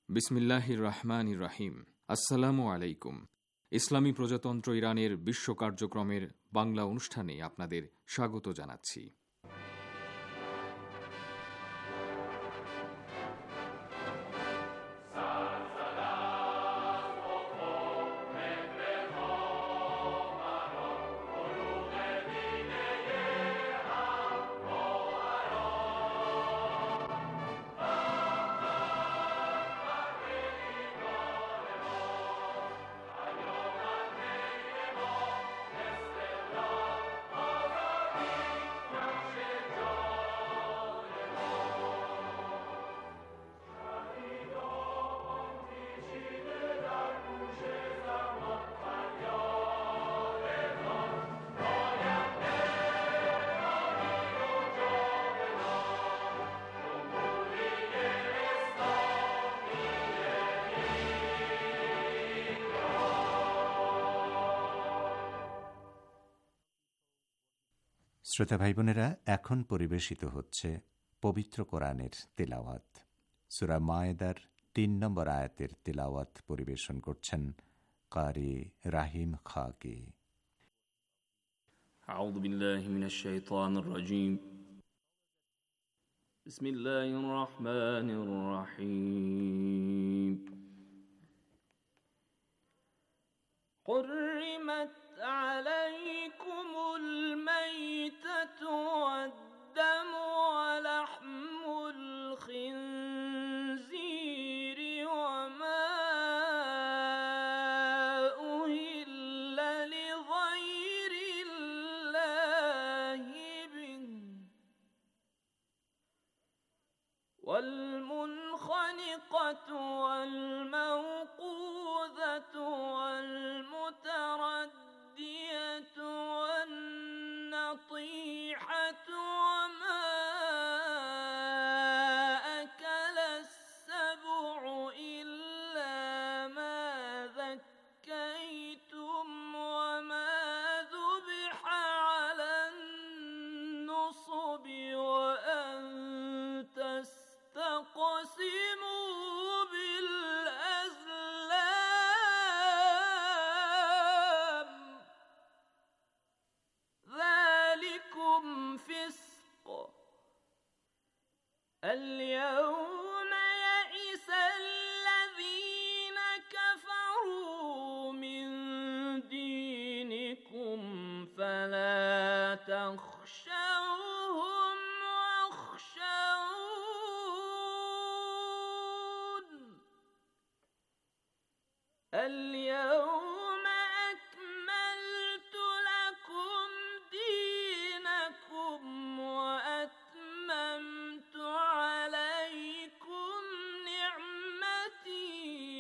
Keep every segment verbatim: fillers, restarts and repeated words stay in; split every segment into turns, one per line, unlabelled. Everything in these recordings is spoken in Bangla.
বিসমিল্লাহির রহমানির রহিম। আসসালামু আলাইকুম। ইসলামী প্রজাতন্ত্র ইরানের বিশ্ব কার্যক্রমের বাংলা অনুষ্ঠানে আপনাদের স্বাগত জানাচ্ছি।
শ্রোতা ভাই বোনেরা, এখন পরিবেশিত হচ্ছে পবিত্র কোরআনের তিলাওয়াত। সূরা মায়েদার তিন নম্বর আয়াতের তিলাওয়াত পরিবেশন করছেন কারি রাহিম খাকি।
আউযু বিল্লাহি মিনাশ শাইতানির রাজীম। বিসমিল্লাহির রহমানির রহিম। حرمت عليكم الميتة والدم ولحم الخنزير وما أهل لغير الله به والمنخنقة والموقوذة والمتردية والنطيحة وما أكل السبع إلا ما ذكيتم وما ذبح على النصب وأن تستقسموا بالأزلام ذلكم فسق اليوم يئس الذين كفروا من دينكم فلا تخشوهم واخشون اليوم أكملت لكم دينكم وأتممت عليكم نعمتي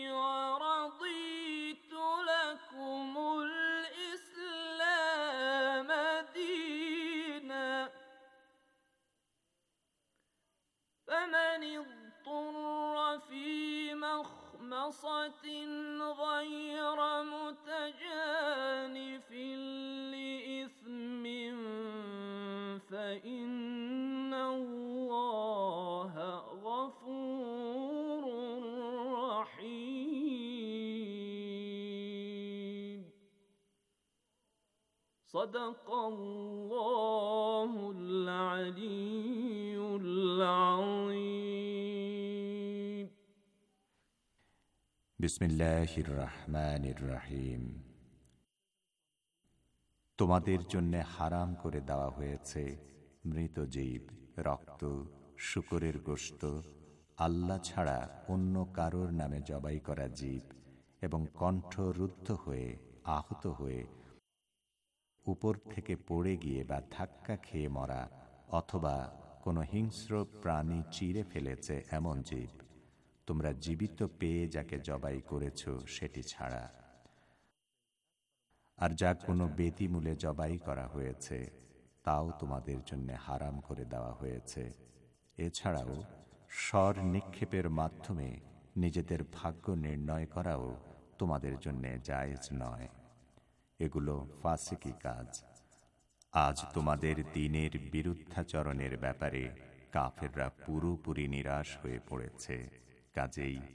ورضيت لكم الإسلام دينا فمن اضطر في مخمصة غير متجانف لإثم فإن الله غفور رحيم صدق الله العلي العظيم
বিসমিল্লাহির রহমানির রহিম। তোমাদের জন্য হারাম করে দেওয়া হয়েছে মৃত জীব, রক্ত, শূকরের গোশত, আল্লাহ ছাড়া অন্য কারোর নামে জবাই করা জীব এবং কণ্ঠ রুদ্ধ হয়ে, আহত হয়ে, উপর থেকে পড়ে গিয়ে বা ধাক্কা খেয়ে মরা অথবা কোনো হিংস্র প্রাণী চিরে ফেলেছে এমন জীব, তোমরা জীবিত পেয়ে যাকে জবাই করেছ সেটি ছাড়া। আর যা কোনো বেদিমূলে জবাই করা হয়েছে তাও তোমাদের জন্য হারাম করে দেওয়া হয়েছে। এছাড়াও স্বর নিক্ষেপের মাধ্যমে নিজেদের ভাগ্য নির্ণয় করাও তোমাদের জন্য জায়েজ নয়। এগুলো ফাসিকি কাজ। আজ তোমাদের দ্বীনের বিরুদ্ধাচরণের ব্যাপারে কাফেররা পুরোপুরি নিরাশ হয়ে পড়েছে। কাজেই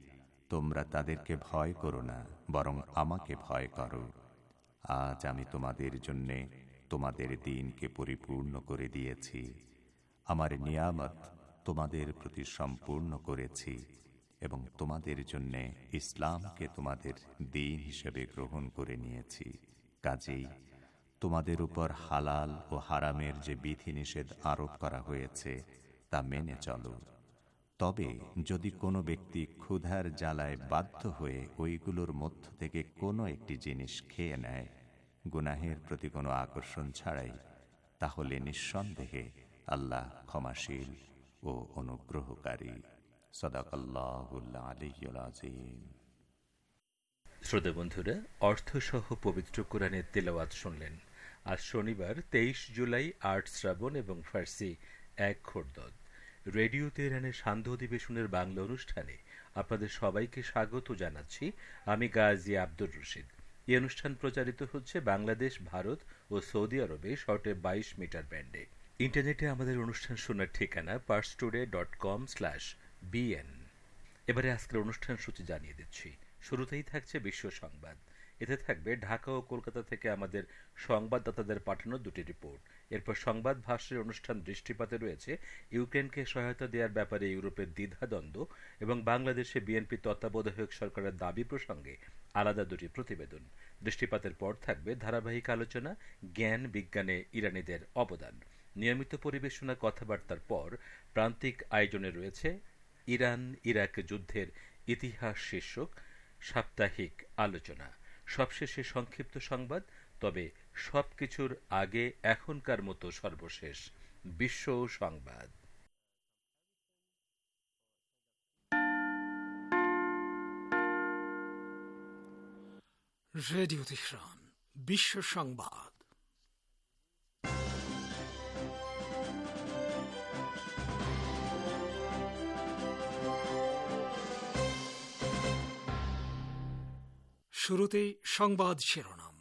তোমরা তাদেরকে ভয় করো না, বরং আমাকে ভয় করো। আজ আমি তোমাদের জন্যে তোমাদের দিনকে পরিপূর্ণ করে দিয়েছি, আমার নিয়ামত তোমাদের প্রতি সম্পূর্ণ করেছি এবং তোমাদের জন্যে ইসলামকে তোমাদের দিন হিসেবে গ্রহণ করে নিয়েছি। কাজেই তোমাদের উপর হালাল ও হারামের যে বিধিনিষেধ আরোপ করা হয়েছে তা মেনে চলো। তবে যদি কোনো ব্যক্তি ক্ষুধার জ্বালায় বাধ্য হয়ে ওইগুলোর মধ্য থেকে কোনো একটি জিনিস খেয়ে নেয় গুনাহের প্রতি কোনো আকর্ষণ ছাড়াই, তাহলে নিঃসন্দেহে আল্লাহ ক্ষমাশীল ও অনুগ্রহকারী। সাদাকাল্লাহুল আলিয়্যুল আযীম।
শ্রোতা বন্ধুরা, অর্থসহ পবিত্র কোরআনের তেলাওয়াত শুনলেন। আজ শনিবার তেইশ জুলাই, আট শ্রাবণ এবং ফার্সি এক খোরদদ। রেডিও তেহরানের সান্ধ্য অধিবেশনের বাংলা অনুষ্ঠানে আপনাদের সবাইকে স্বাগত জানাচ্ছি। আমি গাজী আব্দুর রশিদ। এই অনুষ্ঠান প্রচারিত হচ্ছে বাংলাদেশ, ভারত ও সৌদি আরবে শর্টে বাইশ মিটার ব্যান্ডে। ইন্টারনেটে আমাদের অনুষ্ঠান শোনার ঠিকানা Pars Today dot com slash BN. এবারে আজকের অনুষ্ঠান সূচি জানিয়ে দিচ্ছি। শুরুতেই থাকছে বিশ্ব সংবাদ। এতে থাকবে ঢাকা ও কলকাতা থেকে আমাদের সংবাদদাতাদের পাঠানো দুটি রিপোর্ট। এরপর সংবাদ ভাষ্যের অনুষ্ঠান দৃষ্টিপাতে রয়েছে ইউক্রেনকে সহায়তা দেওয়ার ব্যাপারে ইউরোপের দ্বিধাদ্বন্দ্ব এবং বাংলাদেশে বিএনপি তত্ত্বাবধায়ক সরকারের দাবি প্রসঙ্গে আলাদা দুটি প্রতিবেদন। দৃষ্টিপাতের পর থাকবে ধারাবাহিক আলোচনা জ্ঞান বিজ্ঞানে ইরানিদের অবদান। নিয়মিত পরিবেশনা কথাবার্তার পর প্রান্তিক আয়োজনে রয়েছে ইরান ইরাক যুদ্ধের ইতিহাস শীর্ষক সাপ্তাহিক আলোচনা। সবশেষে সংক্ষিপ্ত সংবাদ। তবে সবকিছুর আগে এখনকার মতো সর্বশেষ বিশ্ব সংবাদ।
রেডিও তেহরান বিশ্ব সংবাদ। শুরুতেই সংবাদ শিরোনাম।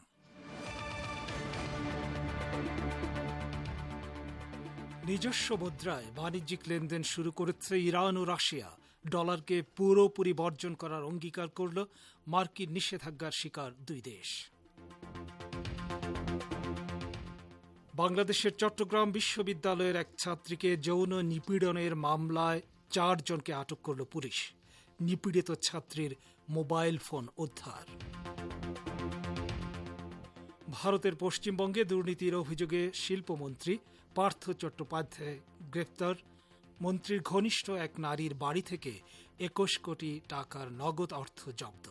নিজস্ব মুদ্রায় বাণিজ্যিক লেনদেন শুরু করেছে ইরান ও রাশিয়া। ডলারকে পুরোপুরি বর্জন করার অঙ্গীকার করল মার্কিন নিষেধাজ্ঞার শিকার দুই দেশ। বাংলাদেশের চট্টগ্রাম বিশ্ববিদ্যালয়ের এক ছাত্রীকে যৌন নিপীড়নের মামলায় চারজনকে আটক করল পুলিশ। নিপীড়িত ছাত্রীর মোবাইল ফোন উদ্ধার। ভারতের পশ্চিমবঙ্গে দুর্নীতির অভিযোগে শিল্পমন্ত্রী পার্থ চট্টোপাধ্যায় গ্রেপ্তার। মন্ত্রীর ঘনিষ্ঠ এক নারীর বাড়ি থেকে একুশ কোটি টাকার নগদ অর্থ জব্দ।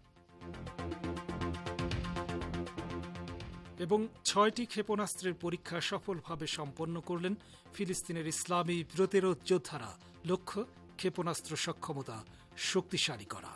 এবং ছয়টি ক্ষেপণাস্ত্রের পরীক্ষা সফলভাবে সম্পন্ন করলেন ফিলিস্তিনের ইসলামী প্রতিরোধ যোদ্ধারা। লক্ষ্য ক্ষেপণাস্ত্র সক্ষমতা শক্তিশালী করা।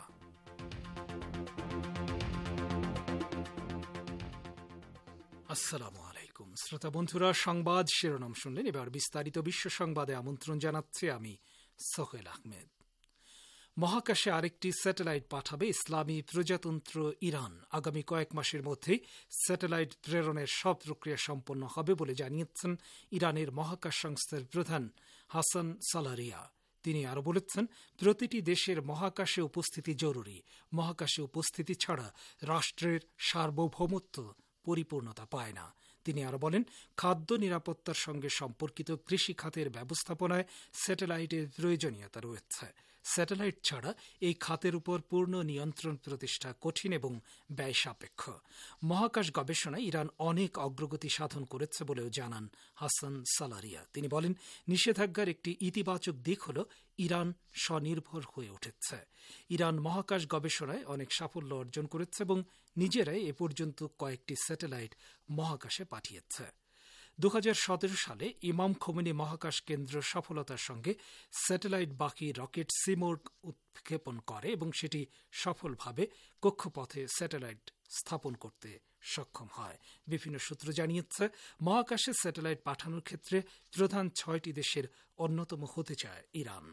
আসসালামু আলাইকুম শ্রোতা বন্ধুরা, সংবাদ শিরোনাম শুনলেন। এবার বিস্তারিত বিশ্ব সংবাদে আমন্ত্রণ জানাচ্ছি আমি সোহেল আহমেদ। মহাকাশে আরেকটি স্যাটেলাইট পাঠাবে ইসলামী প্রজাতন্ত্র ইরান। আগামী কয়েক মাসের মধ্যেই স্যাটেলাইট প্রেরণের সব প্রক্রিয়া সম্পন্ন হবে বলে জানিয়েছেন ইরানের মহাকাশ সংস্থার প্রধান হাসান সালারিয়া। তিনি আরও বলেছেন, প্রতিটি দেশের মহাকাশে উপস্থিতি জরুরি। মহাকাশে উপস্থিতি ছাড়া রাষ্ট্রের সার্বভৌমত্ব পরিপূর্ণতা পায় না। তিনি আরও বলেন, খাদ্য নিরাপত্তার সঙ্গে সম্পর্কিত কৃষি খাতের ব্যবস্থাপনায় স্যাটেলাইটের প্রয়োজনীয়তা রয়েছে। স্যাটেলাইট ছাড়া এই খাতের উপর পূর্ণ নিয়ন্ত্রণ প্রতিষ্ঠা কঠিন এবং ব্যয় সাপেক্ষ। মহাকাশ গবেষণায় ইরান অনেক অগ্রগতি সাধন করেছে বলেও জানান হাসান সালারিয়া। তিনি বলেন, নিষেধাজ্ঞার একটি ইতিবাচক দিক হল ইরান স্বনির্ভর হয়ে উঠেছে। ইরান মহাকাশ গবেষণায় অনেক সাফল্য অর্জন করেছে এবং নিজেরাই এ পর্যন্ত কয়েকটি স্যাটেলাইট মহাকাশে পাঠিয়েছে। দু হাজার সতেরো সালে ইমাম খোমেনি মহাকাশ কেন্দ্র সফলতার সঙ্গে স্যাটেলাইট বাকি রকেট সিমোর্গ উৎক্ষেপণ করে এবং সেটি সফলভাবে কক্ষপথে স্যাটেলাইট স্থাপন করতে সক্ষম হয়। বিভিন্ন সূত্র জানিয়েছে, মহাকাশে স্যাটেলাইট পাঠানোর ক্ষেত্রে প্রধান ছয়টি দেশের অন্যতম হতে চায় ইরান।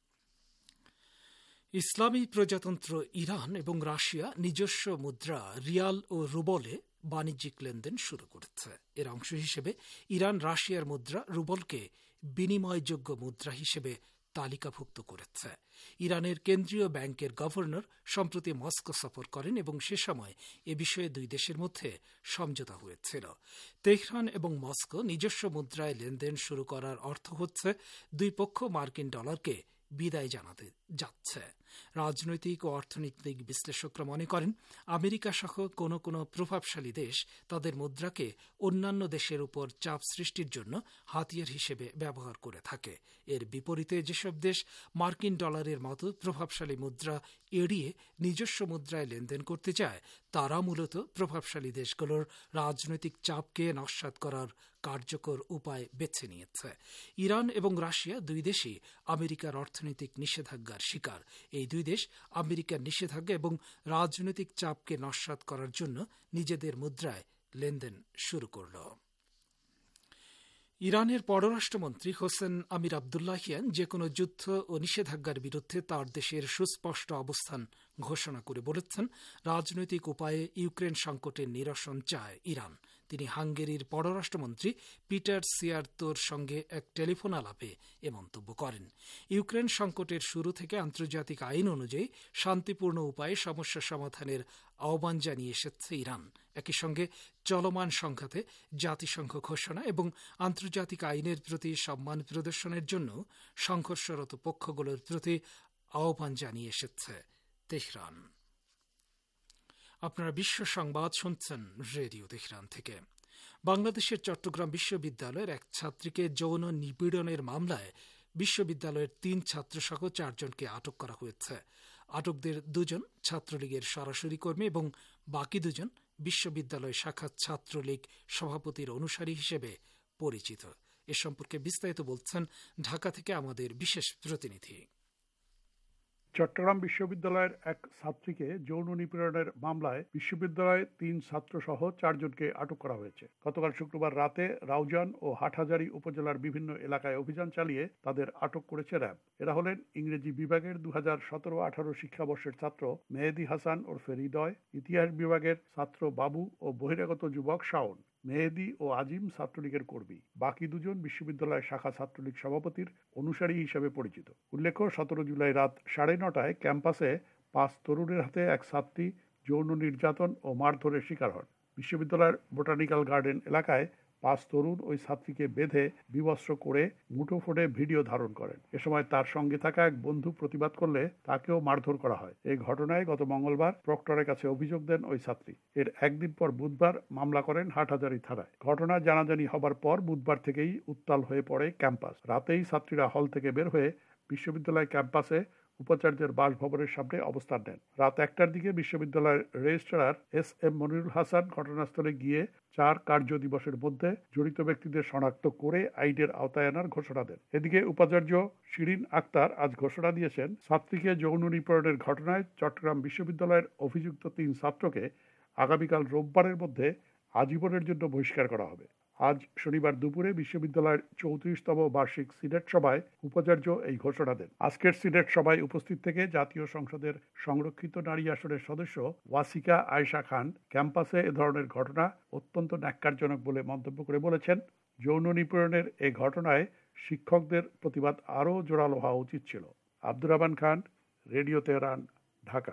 ইসলামী প্রজাতন্ত্র ইরান এবং রাশিয়া নিজস্ব মুদ্রা রিয়াল ও রুবলে বাণিজ্যিক লেনদেন শুরু করেছে। এর অংশ হিসেবে ইরান রাশিয়ার মুদ্রা রুবলকে বিনিময়যোগ্য মুদ্রা হিসেবে তালিকাভুক্ত করেছে। ইরানের কেন্দ্রীয় ব্যাংকের গভর্নর সম্প্রতি মস্কো সফর করেন এবং সে সময় এ বিষয়ে দুই দেশের মধ্যে সমঝোতা হয়েছিল। তেহরান এবং মস্কো নিজস্ব মুদ্রায় লেনদেন শুরু করার অর্থ হচ্ছে দুই পক্ষ মার্কিন ডলারকে বিদায় জানাতে যাচ্ছে। রাজনৈতিক ও অর্থনৈতিক বিশ্লেষকরা মনে করেন আমেরিকা সহ কোনো কোনো প্রভাবশালী দেশ তাদের মুদ্রাকে অন্যান্য দেশের উপর চাপ সৃষ্টির জন্য হাতিয়ার হিসেবে ব্যবহার করে থাকে। এর বিপরীতে যেসব দেশ মার্কিন ডলারের মতো প্রভাবশালী মুদ্রা এড়িয়ে নিজস্ব মুদ্রায় লেনদেন করতে চায় তারা মূলত প্রভাবশালী দেশগুলোর রাজনৈতিক চাপকে নস্যাৎ করার কার্যকর উপায় বেছে নিয়েছে। ইরান এবং রাশিয়া দুই দেশই আমেরিকার অর্থনৈতিক নিষেধাজ্ঞার শিকার। এই দুই দেশ আমেরিকার নিষেধাজ্ঞা এবং রাজনৈতিক চাপকে নস্যাৎ করার জন্য নিজেদের মুদ্রায় লেনদেন শুরু করল। ইরানের পররাষ্ট্রমন্ত্রী হোসেন আমির আবদুল্লাহিয়ান যে কোনো যুদ্ধ ও নিষেধাজ্ঞার বিরুদ্ধে তার দেশের সুস্পষ্ট অবস্থান ঘোষণা করে বলেছেন রাজনৈতিক উপায়ে ইউক্রেন সংকটের নিরসন চায় ইরান। তিনি হাঙ্গেরির পররাষ্ট্রমন্ত্রী পিটার সিয়ার্তোর সঙ্গে এক টেলিফোন আলাপে এ মন্তব্য করেন। ইউক্রেন সংকটের শুরু থেকে আন্তর্জাতিক আইন অনুযায়ী শান্তিপূর্ণ উপায়ে সমস্যা সমাধানের আহ্বান জানিয়ে এসেছে ইরান। একই সঙ্গে চলমান সংঘাতে জাতিসংঘ ঘোষণা এবং আন্তর্জাতিক আইনের প্রতি সম্মান প্রদর্শনের জন্য সংঘর্ষরত পক্ষগুলোর প্রতি আহ্বান জানিয়ে এসেছে তেহরান। আপনারা বিশ্ব সংবাদ শুনছেন রেডিও তেহরান থেকে। বাংলাদেশের চট্টগ্রাম বিশ্ববিদ্যালয়ের এক ছাত্রীকে যৌন নিপীড়নের মামলায় বিশ্ববিদ্যালয়ের তিন ছাত্রসহ চারজনকে আটক করা হয়েছে। আটকদের দুজন ছাত্রলীগের সরাসরি কর্মী এবং বাকি দুজন বিশ্ববিদ্যালয় শাখা ছাত্রলীগ সভাপতির অনুসারী হিসেবে পরিচিত। এ সম্পর্কে বিস্তারিত বলছেন ঢাকা থেকে আমাদের বিশেষ প্রতিনিধি।
চট্টগ্রাম বিশ্ববিদ্যালয়ের এক ছাত্রীকে যৌন নিপীড়নের মামলায় বিশ্ববিদ্যালয়ে তিন ছাত্র সহ চারজনকে আটক করা হয়েছে। গতকাল শুক্রবার রাতে রাউজান ও হাটহাজারী উপজেলার বিভিন্ন এলাকায় অভিযান চালিয়ে তাদের আটক করেছে র্যাব। এরা হলেন ইংরেজি বিভাগের দু হাজার সতেরো আঠারো শিক্ষাবর্ষের ছাত্র মেহেদি হাসান ওরফে হৃদয়, ইতিহাস বিভাগের ছাত্র বাবু ও বহিরাগত যুবক শাওন। মেহেদি ও আজিম ছাত্রলীগের কর্মী, বাকি দুজন বিশ্ববিদ্যালয় শাখা ছাত্রলীগ সভাপতির অনুসারী হিসেবে পরিচিত। উল্লেখ্য, সতেরো জুলাই রাত সাড়ে নটায় ক্যাম্পাসে পাঁচ তরুণের হাতে এক ছাত্রী যৌন নির্যাতন ও মারধরের শিকার হন। বিশ্ববিদ্যালয়ের বোটানিক্যাল গার্ডেন এলাকায় পাঁচ তরুণ ওই ছাত্রীকে বেঁধে বিবস্ত্র করে মুঠোফোনে ভিডিও ধারণ করেন। এ সময় তার সঙ্গে থাকা এক বন্ধু প্রতিবাদ করলে তাকেও মারধর করা হয়। এই ঘটনায় গত মঙ্গলবার প্রক্টরের কাছে অভিযোগ দেন ওই ছাত্রী। এর একদিন পর বুধবার মামলা করেন হাটহাজারী থানায়। ঘটনা জানাজানি হবার পর বুধবার থেকেই উত্তাল হয়ে পড়ে ক্যাম্পাস। রাতেই ছাত্রীরা হল থেকে বের হয়ে বিশ্ববিদ্যালয় ক্যাম্পাসে উপাচার্যের বাসভবনের সামনে অবস্থান নেন। রাত একটার দিকে বিশ্ববিদ্যালয়ের registrar S M Monirul Hasan ঘটনাস্থলে গিয়ে চার কার্য দিবসের মধ্যে জড়িত ব্যক্তিদের শনাক্ত করে আইনের আওতায় আনার ঘোষণা দেন। এদিকে উপাচার্য শিরিন আক্তার আজ ঘোষণা দিয়েছেন, ছাত্রীকে যৌন নিপীড়নের ঘটনায় চট্টগ্রাম বিশ্ববিদ্যালয়ের অভিযুক্ত তিন ছাত্রকে আগামীকাল রোববারের মধ্যে আজীবনের জন্য বহিষ্কার করা হবে। আজ শনিবার দুপুরে বিশ্ববিদ্যালয়ের চৌত্রিশতম বার্ষিক সিনেট সভায় উপাচার্য এই ঘোষণা দেন। আজকের সিনেট সভায় উপস্থিত থেকে জাতীয় সংসদের সংরক্ষিত নারী আসনের সদস্য ওয়াসিকা আয়েশা খান ক্যাম্পাসে এ ধরনের ঘটনা অত্যন্ত ন্যাক্কারজনক বলে মন্তব্য করে বলেছেন, যৌন নিপীড়নের এই ঘটনায় শিক্ষকদের প্রতিবাদ আরও জোরালো হওয়া উচিত ছিল। Abdur Rahman Khan, radio Tehran, Dhaka.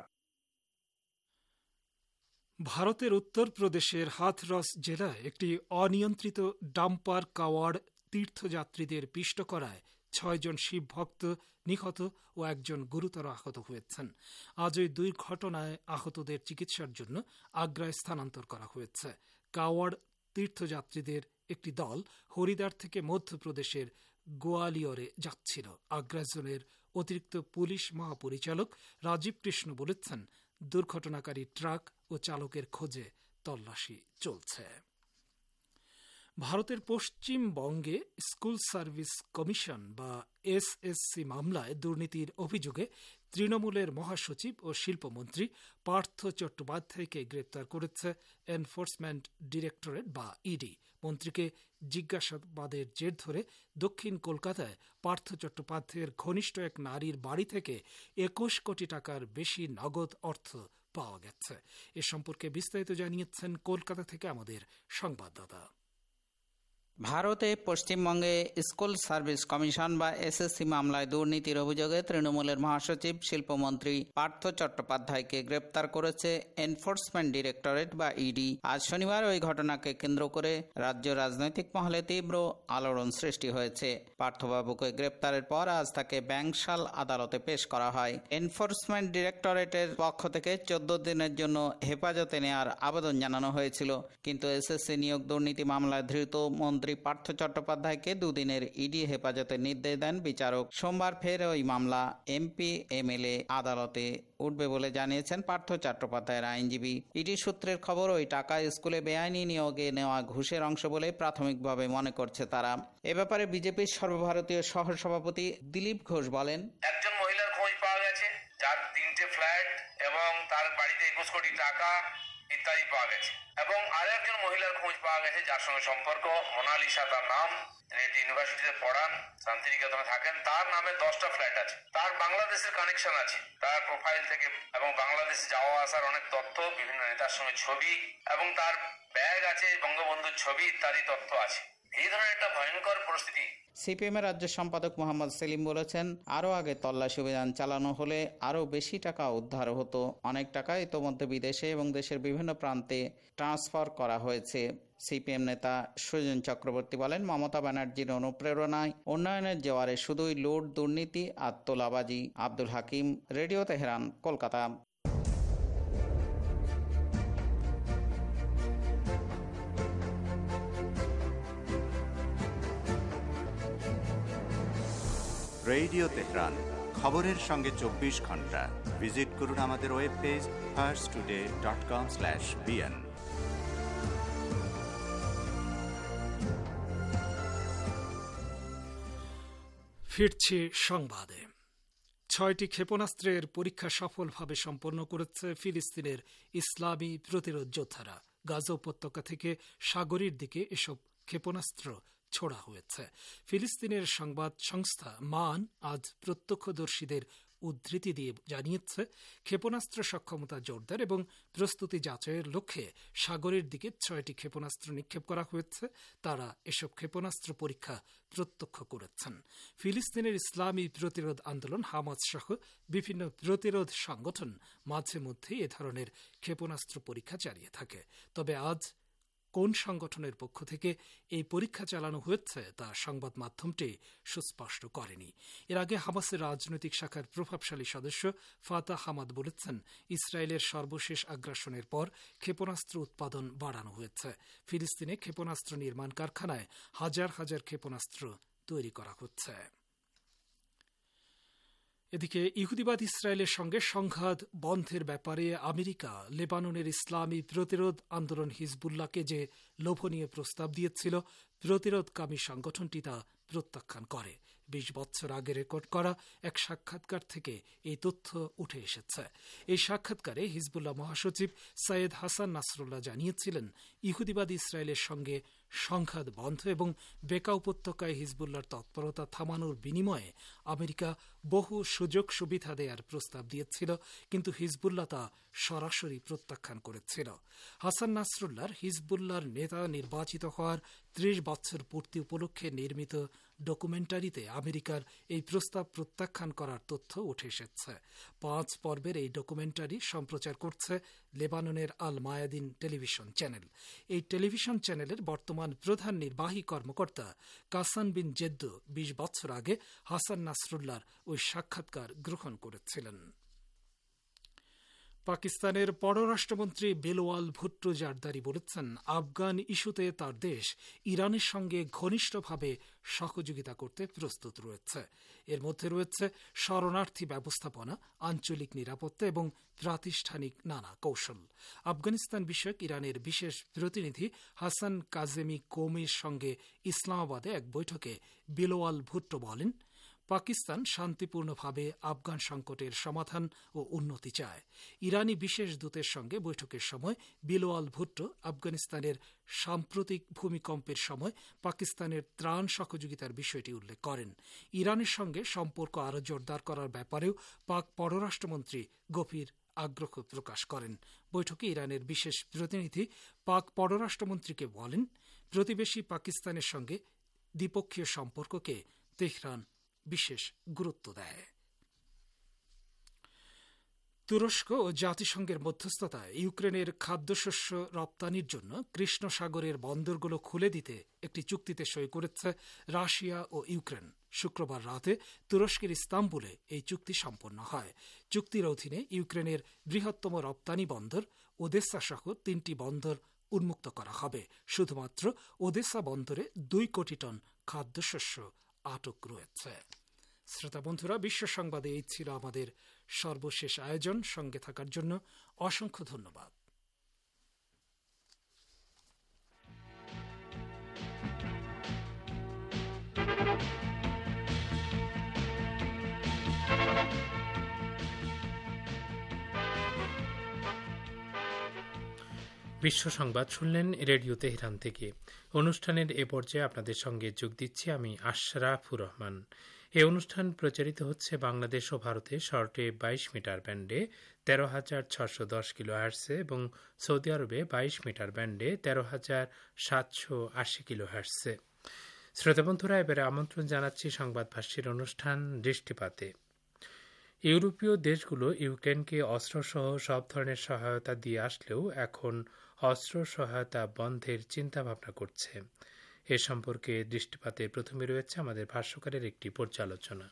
ভারতের উত্তরপ্রদেশের হাথরস জেলায় একটি অনিয়ন্ত্রিত ডাম্পার কাওয়াড় তীর্থযাত্রীদের পিষ্ট করায় ছয়জন শিব ভক্ত নিহত ও একজন গুরুতর আহত হয়েছেন। আজ ওই দুই ঘটনায় আহতদের চিকিৎসার জন্য আগ্রায় স্থানান্তর করা হয়েছে। কাওয়াড় তীর্থযাত্রীদের একটি দল হরিদ্বার থেকে মধ্যপ্রদেশের গোয়ালিয়রে যাচ্ছিল। আগ্রা জোনের অতিরিক্ত পুলিশ মহাপরিচালক রাজীব কৃষ্ণ বলেছেন, দুর্ঘটনাকারী ট্রাক ও চালকের খোঁজে তল্লাশি চলছে। ভারতের পশ্চিমবঙ্গে স্কুল সার্ভিস কমিশন বা এসএসসি মামলায় দুর্নীতির অভিযোগে তৃণমূলের মহাসচিব ও শিল্পমন্ত্রী পার্থ চট্টোপাধ্যায়কে গ্রেপ্তার করেছে এনফোর্সমেন্ট ডিরেক্টরেট বা ইডি। মন্ত্রীকে জিজ্ঞাসাবাদের জের ধরে দক্ষিণ কলকাতায় পার্থ চট্টোপাধ্যায়ের ঘনিষ্ঠ এক নারীর বাড়ি থেকে একুশ কোটি টাকার বেশি নগদ অর্থ পাওয়া গেছে। এ সম্পর্কে বিস্তারিত জানিয়েছেন কলকাতা থেকে আমাদের সংবাদদাতা।
ভারতে পশ্চিমবঙ্গে স্কুল সার্ভিস কমিশন বা এসএসসি মামলায় দুর্নীতির অভিযোগে তৃণমূলের মহাসচিব শিল্পমন্ত্রী পার্থ চট্টোপাধ্যায়কে গ্রেপ্তার করেছে এনফোর্সমেন্ট ডিরেক্টরেট বা ইডি। আজ শনিবার ওই ঘটনাকে কেন্দ্র করে রাজ্য রাজনৈতিক মহলে তীব্র আলোড়ন সৃষ্টি হয়েছে। পার্থবাবুকে গ্রেপ্তারের পর আজ তাকে ব্যাংশাল আদালতে পেশ করা হয়। এনফোর্সমেন্ট ডিরেক্টরেটের পক্ষ থেকে চোদ্দ দিনের জন্য হেফাজতে নেওয়ার আবেদন জানানো হয়েছিল, কিন্তু এসএসসি নিয়োগ দুর্নীতি মামলায় ধৃত মন্ত্রী পার্থ চট্টোপাধ্যায়কে দুদিনের ইডি হেফাজতের নির্দেশ দেন বিচারক। সোমবার ফের ওই মামলা এমপি এমএলএ আদালতে উঠবে বলে জানিয়েছেন পার্থ চট্টোপাধ্যায়ের আইনজীবী। ইডি সূত্রের খবর, ওই টাকা স্কুলে বেআইনি নিয়োগে নেওয়া ঘুষের অংশ বলে প্রাথমিকভাবে মনে করছে তারা। এ ব্যাপারে বিজেপির সর্বভারতীয় সহসভাপতি দিলীপ ঘোষ বলেন,
একজন মহিলার খোঁজ পাওয়া গেছে যার তিনটে ফ্ল্যাট এবং তার বাড়িতে একুশ কোটি টাকা ইত্যাদি পাওয়া গেছে, এবং আর একজন মহিলার খোঁজ পাওয়া গেছে যার সঙ্গে সম্পর্ক, মোনালিসা তার নাম, তিনি ইউনিভার্সিটিতে পড়ান, শান্তিনিকেতনে থাকেন, তার নামে দশটা ফ্ল্যাট আছে, তার বাংলাদেশের কানেকশন আছে তার প্রোফাইল থেকে, এবং বাংলাদেশে যাওয়া আসার অনেক তথ্য, বিভিন্ন নেতার সঙ্গে ছবি, এবং তার ব্যাগ আছে, বঙ্গবন্ধুর ছবি ইত্যাদি তথ্য আছে। এই ধরনের একটা ভয়ঙ্কর পরিস্থিতি।
সিপিএম এর রাজ্য সম্পাদক মোহাম্মদ সেলিম বলেছেন, আরও আগে তল্লাশি অভিযান চালানো হলে আরও বেশি টাকা উদ্ধার হতো। অনেক টাকা ইতোমধ্যে বিদেশে এবং দেশের বিভিন্ন প্রান্তে ট্রান্সফার করা হয়েছে। সিপিএম নেতা সুজন চক্রবর্তী বলেন, মমতা ব্যানার্জির অনুপ্রেরণায় উন্নয়নের জোয়ারে শুধুই লুট, দুর্নীতি আর তোলাবাজি। Abdul Hakim, radio Tehran, Kolkata.
Radio Tehran, খবরের সঙ্গে চব্বিশ ঘন্টা। ভিজিট করুন আমাদের web page Pars Today dot com slash BN.
ফিরছি সংবাদে। ছয়টি ক্ষেপণাস্ত্রের পরীক্ষা সফলভাবে সম্পন্ন করেছে ফিলিস্তিনের ইসলামী প্রতিরোধ যোদ্ধারা। গাজা উপত্যকা থেকে সাগরের দিকে এসব ক্ষেপণাস্ত্র ছোড়া হয়েছে। ফিলিস্তিনের সংবাদ সংস্থা মান আজ প্রত্যক্ষদর্শীদের উদ্ধৃতি দিয়ে জানিয়েছে, ক্ষেপণাস্ত্র সক্ষমতা জোরদার এবং প্রস্তুতি যাচাইয়ের লক্ষ্যে সাগরের দিকে ছয়টি ক্ষেপণাস্ত্র নিক্ষেপ করা হয়েছে। তারা এসব ক্ষেপণাস্ত্র পরীক্ষা প্রত্যক্ষ করেছেন। ফিলিস্তিনের ইসলামী প্রতিরোধ আন্দোলন হামাস সহ বিভিন্ন প্রতিরোধ সংগঠন মাঝে মধ্যেই এ ধরনের ক্ষেপণাস্ত্র পরীক্ষা চালিয়ে থাকে। তবে আজ কোন সংগঠনের পক্ষ থেকে এই পরীক্ষা চালানো হয়েছে তা সংবাদ মাধ্যমটি সুস্পষ্ট করেনি। এর আগে হামাসের রাজনৈতিক শাখার প্রভাবশালী সদস্য ফাতাহ হামাদ বলেছেন, ইসরায়েলের সর্বশেষ আগ্রাসনের পর ক্ষেপণাস্ত্র উৎপাদন বাড়ানো হয়েছে। ফিলিস্তিনে ক্ষেপণাস্ত্র নির্মাণ কারখানায় হাজার হাজার ক্ষেপণাস্ত্র তৈরি করা হচ্ছে। এদিকে ইহুদিবাদ ইসরায়েলের সঙ্গে সংঘাত বন্ধের ব্যাপারে আমেরিকা লেবাননের ইসলামী প্রতিরোধ আন্দোলন হিজবুল্লাহকে যে লোভনীয় প্রস্তাব দিয়েছিল, প্রতিরোধকামী সংগঠনটি তা প্রত্যাখ্যান করে। বিশ বছর আগে রেকর্ড করা এক সাক্ষাৎকার থেকে এই তথ্য উঠে এসেছে। এই সাক্ষাৎকারে হিজবুল্লাহ মহাসচিব সৈয়দ হাসান নাসরুল্লাহ জানিয়েছিলেন, ইহুদিবাদ ইসরায়েলের সঙ্গে সংঘাত বন্ধ এবং বেকা উপত্যকায় হিজবুল্লাহর তৎপরতা থামানোর বিনিময়ে আমেরিকা বহু সুযোগ সুবিধা দেওয়ার প্রস্তাব দিয়েছিল, কিন্তু হিজবুল্লাহ তা সরাসরি প্রত্যাখ্যান করেছিল। হাসান নাসরুল্লাহর হিজবুল্লাহর নেতা নির্বাচিত হওয়ার ত্রিশ বছর পূর্তি উপলক্ষে নির্মিত ডকুমেন্টারিতে আমেরিকার এই প্রস্তাব প্রত্যাখ্যান করার তথ্য উঠে এসেছে। পাঁচ পর্বের এই ডকুমেন্টারি সম্প্রচার করছে লেবাননের আল মায়াদিন টেলিভিশন চ্যানেল। এই টেলিভিশন চ্যানেলের বর্তমান প্রধান নির্বাহী কর্মকর্তা কাসান বিন জেদ্দো বিশ বছর আগে হাসান নাসরুল্লাহর ওই সাক্ষাৎকার গ্রহণ করেছিলেন। পাকিস্তানের পররাষ্ট্রমন্ত্রী বেলওয়াল ভুট্টো জারদারি বলেছেন, আফগান ইস্যুতে তার দেশ ইরানের সঙ্গে ঘনিষ্ঠভাবে সহযোগিতা করতে প্রস্তুত রয়েছে। এর মধ্যে রয়েছে শরণার্থী ব্যবস্থাপনা, আঞ্চলিক নিরাপত্তা এবং প্রাতিষ্ঠানিক নানা কৌশল। আফগানিস্তান বিষয়ক ইরানের বিশেষ প্রতিনিধি হাসান কাজেমি কোমির সঙ্গে ইসলামাবাদে এক বৈঠকে বেলওয়াল ভুট্টো বলেন, পাকিস্তান শান্তিপূর্ণভাবে আফগান সংকটের সমাধান ও উন্নতি চায়। ইরানি বিশেষ দূতের সঙ্গে বৈঠকের সময় বেলওয়াল ভুট্টো আফগানিস্তানের সাম্প্রতিক ভূমিকম্পের সময় পাকিস্তানের ত্রাণ সহযোগিতার বিষয়টি উল্লেখ করেন। ইরানের সঙ্গে সম্পর্ক আরও জোরদার করার ব্যাপারেও পাক পররাষ্ট্রমন্ত্রী গভীর আগ্রহ প্রকাশ করেন। বৈঠকে ইরানের বিশেষ প্রতিনিধি পাক পররাষ্ট্রমন্ত্রীকে বলেন, প্রতিবেশী পাকিস্তানের সঙ্গে দ্বিপক্ষীয় সম্পর্ককে তেহরান বিশেষ গুরুত্ব দেয়। তুরস্ক ও জাতিসংঘের মধ্যস্থতায় ইউক্রেনের খাদ্যশস্য রপ্তানির জন্য কৃষ্ণ সাগরের বন্দরগুলো খুলে দিতে একটি চুক্তিতে সই করেছে রাশিয়া ও ইউক্রেন। শুক্রবার রাতে তুরস্কের ইস্তাম্বুলে এই চুক্তি সম্পন্ন হয়। চুক্তির অধীনে ইউক্রেনের বৃহত্তম রপ্তানি বন্দর ওদেসা সহ তিনটি বন্দর উন্মুক্ত করা হবে। শুধুমাত্র ওদেসা বন্দরে দুই কোটি টন খাদ্যশস্য আটক রয়েছে। শ্রোতা বন্ধুরা, বিশ্ব সংবাদে এই ছিল আমাদের সর্বশেষ আয়োজন। সঙ্গে থাকার জন্য অসংখ্য ধন্যবাদ।
বিশ্ব সংবাদ শুনলেন রেডিও তেহরান থেকে। অনুষ্ঠানের এ পর্যায়ে আপনাদের সঙ্গে যোগ দিচ্ছি আমি আশরাফুর রহমান। এই অনুষ্ঠান প্রচারিত হচ্ছে বাংলাদেশ ও ভারতে শর্টে বাইশ মিটার ব্যান্ডে তেরো হাজার ছশো দশ কিলো হার্টসে এবং সৌদি আরবে বাইশ মিটার ব্যান্ডে তেরো হাজার সাতশো আশি কিলো হার্টসে। শ্রোতাবন্ধুরা, এবারে আমন্ত্রণ জানাচ্ছি সংবাদ ভাষ্যের অনুষ্ঠান দৃষ্টিপাতে। ইউরোপীয় দেশগুলো ইউক্রেনকে অস্ত্রসহ সব ধরনের সহায়তা দিয়ে আসলেও এখন অস্ত্র সহায়তা বন্ধের চিন্তাভাবনা করছে। এ সম্পর্কে দৃষ্টিপাতে প্রথমে রয়েছে আমাদের ভাষ্যকারের একটি পর্যালোচনা।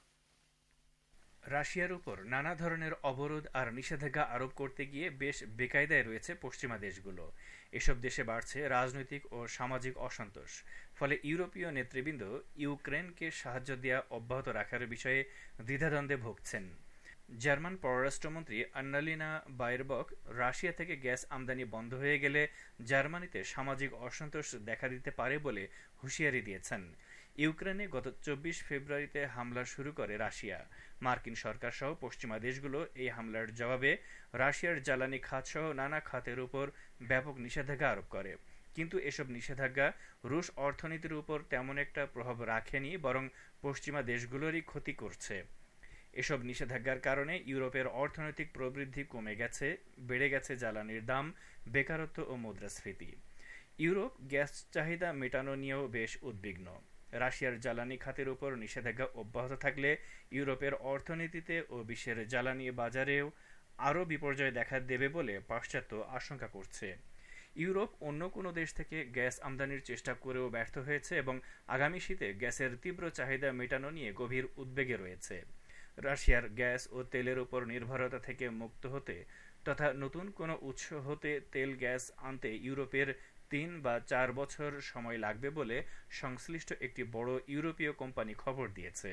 রাশিয়ার উপর নানা ধরনের অবরোধ আর নিষেধাজ্ঞা আরোপ করতে গিয়ে বেশ বেকায়দায় রয়েছে পশ্চিমা দেশগুলো। এসব দেশে বাড়ছে রাজনৈতিক ও সামাজিক অসন্তোষ। ফলে ইউরোপীয় নেতৃবৃন্দ ইউক্রেনকে সাহায্য দেওয়া অব্যাহত রাখার বিষয়ে দ্বিধাদ্বন্দ্বে ভুগছেন। জার্মান পররাষ্ট্রমন্ত্রী আন্নালিনা বায়েরবক রাশিয়া থেকে গ্যাস আমদানি বন্ধ হয়ে গেলে জার্মানিতে সামাজিক অসন্তোষ দেখা দিতে পারে বলে হুঁশিয়ারি দিয়েছেন। ইউক্রেনে গত চব্বিশ ফেব্রুয়ারিতে হামলা শুরু করে রাশিয়া। মার্কিন সরকার সহ পশ্চিমা দেশগুলো এই হামলার জবাবে রাশিয়ার জ্বালানি খাত সহ নানা খাতের উপর ব্যাপক নিষেধাজ্ঞা আরোপ করে। কিন্তু এসব নিষেধাজ্ঞা রুশ অর্থনীতির উপর তেমন একটা প্রভাব রাখেনি, বরং পশ্চিমা দেশগুলোরই ক্ষতি করছে। এসব নিষেধাজ্ঞার কারণে ইউরোপের অর্থনৈতিক প্রবৃদ্ধি কমে গেছে, বেড়ে গেছে জ্বালানির দাম, বেকারত্ব ও মুদ্রাস্ফীতি। ইউরোপ গ্যাস চাহিদা মেটানো নিয়েও বেশ উদ্বিগ্ন। রাশিয়ার জ্বালানি খাতের উপর নিষেধাজ্ঞা অব্যাহত থাকলে ইউরোপের অর্থনীতিতে ও বিশ্বের জ্বালানি বাজারেও আরও বিপর্যয় দেখা দেবে বলে পাশ্চাত্য আশঙ্কা করছে। ইউরোপ অন্য কোনো দেশ থেকে গ্যাস আমদানির চেষ্টা করেও ব্যর্থ হয়েছে এবং আগামী শীতে গ্যাসের তীব্র চাহিদা মেটানো নিয়ে গভীর উদ্বেগে রয়েছে। রাশিয়ার গ্যাস ও তেলের উপর নির্ভরতা থেকে মুক্ত হতে তথা নতুন কোনো উৎস হতে তেল গ্যাস আনতে ইউরোপের তিন বা চার বছর সময় লাগবে বলে সংশ্লিষ্ট একটি বড় ইউরোপীয় কোম্পানি খবর দিয়েছে।